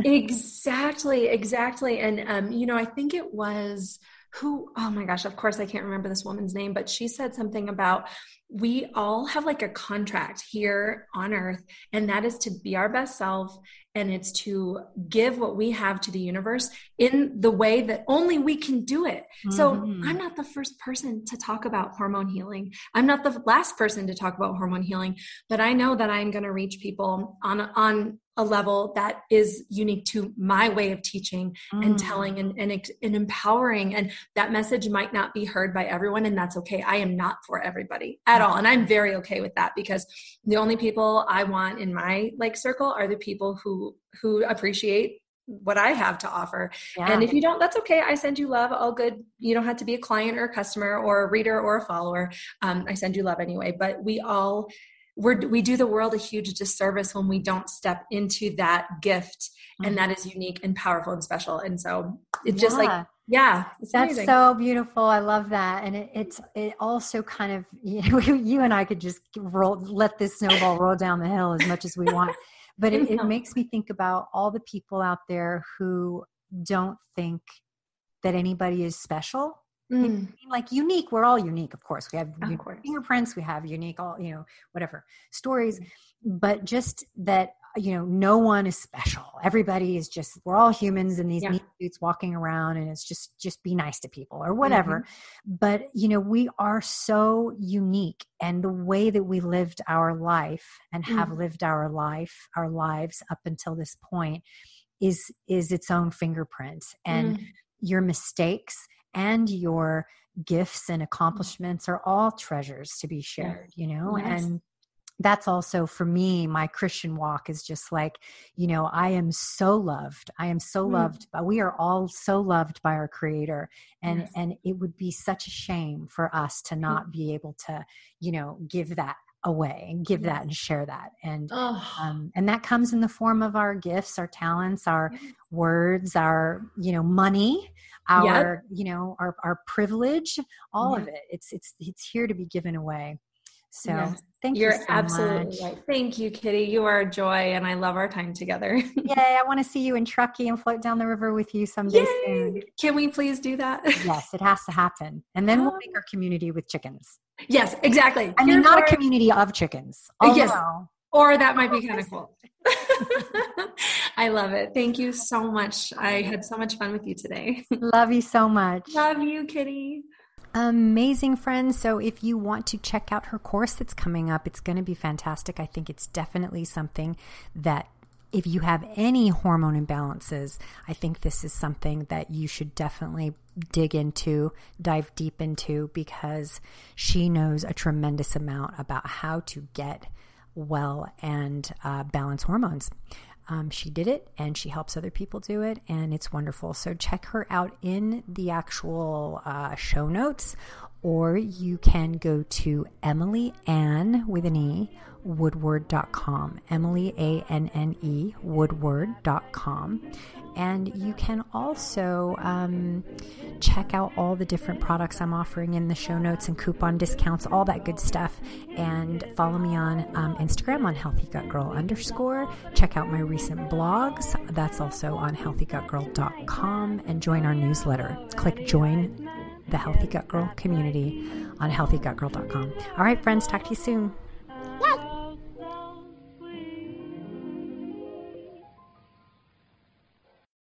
Exactly, exactly. And, um, you know, I think it was who, oh my gosh, of course I can't remember this woman's name, but she said something about, we all have like a contract here on earth, and that is to be our best self. And it's to give what we have to the universe in the way that only we can do it. So Mhm. I'm not the first person to talk about hormone healing. I'm not the last person to talk about hormone healing, but I know that I'm going to reach people on, on a level that is unique to my way of teaching and Mm. telling and, and, and empowering. And that message might not be heard by everyone, and that's okay. I am not for everybody at all. And I'm very okay with that, because the only people I want in my like circle are the people who, who appreciate what I have to offer. Yeah. And if you don't, that's okay. I send you love, all good. You don't have to be a client or a customer or a reader or a follower. Um, I send you love anyway, but we all, we're, we do the world a huge disservice when we don't step into that gift. Mhm. And that is unique and powerful and special. And so it's just Yeah. like, yeah, it's That's amazing. so beautiful. I love that. And it, it's, it also kind of, you know, you and I could just roll, let this snowball roll down the hill as much as we want. But it, it makes me think about all the people out there who don't think that anybody is special. Mm. Like unique. We're all unique. Of course, we have Of unique course. fingerprints. We have unique, all, you know, whatever stories, but just that, you know, no one is special. Everybody is just, we're all humans in these Yeah. meat suits walking around, and it's just, just be nice to people or whatever. Mm-hmm. But, you know, we are so unique, and the way that we lived our life and have Mm. lived our life, our lives up until this point is, is its own fingerprint. And Mm. your mistakes and your gifts and accomplishments are all treasures to be shared, you know? Yes. And that's also for me, my Christian walk is just like, you know, I am so loved. I am so Mm. loved, but we are all so loved by our Creator. And, Yes. and it would be such a shame for us to not be able to, you know, give that away and give Yes. that and share that. And, Oh. um, and that comes in the form of our gifts, our talents, our words, our, you know, money, our, Yep. you know, our, our privilege, all of Yep. it. It's, it's, it's here to be given away. So Yes. thank You're you so absolutely much. right. Thank you, Kitty. You are a joy, and I love our time together. Yay, I want to see you in Truckee and float down the river with you someday soon. Yay! Can we please do that? Yes, it has to happen. And then we'll Oh. make our community with chickens. Yes, exactly. I mean, Here not for a it. community of chickens. Yes. Although, Or that might be kind of cool. I love it. Thank you so much. I had so much fun with you today. love you so much. Love you, Kitty. Amazing, friends. So if you want to check out her course that's coming up, it's going to be fantastic. I think it's definitely something that If you have any hormone imbalances, I think this is something that you should definitely dig into, dive deep into, because she knows a tremendous amount about how to get well and uh, balance hormones. Um, she did it, and she helps other people do it, and it's wonderful. So check her out in the actual uh, show notes, or you can go to Emily Ann with an E Woodward dot com, Emily A N N E Woodward dot com. And you can also um, check out all the different products I'm offering in the show notes and coupon discounts, all that good stuff. And follow me on um, Instagram on healthygutgirl underscore. Check out my recent blogs. That's also on healthy gut girl dot com. And join our newsletter. Click join the Healthy Gut Girl community on healthy gut girl dot com. All right, friends, talk to you soon.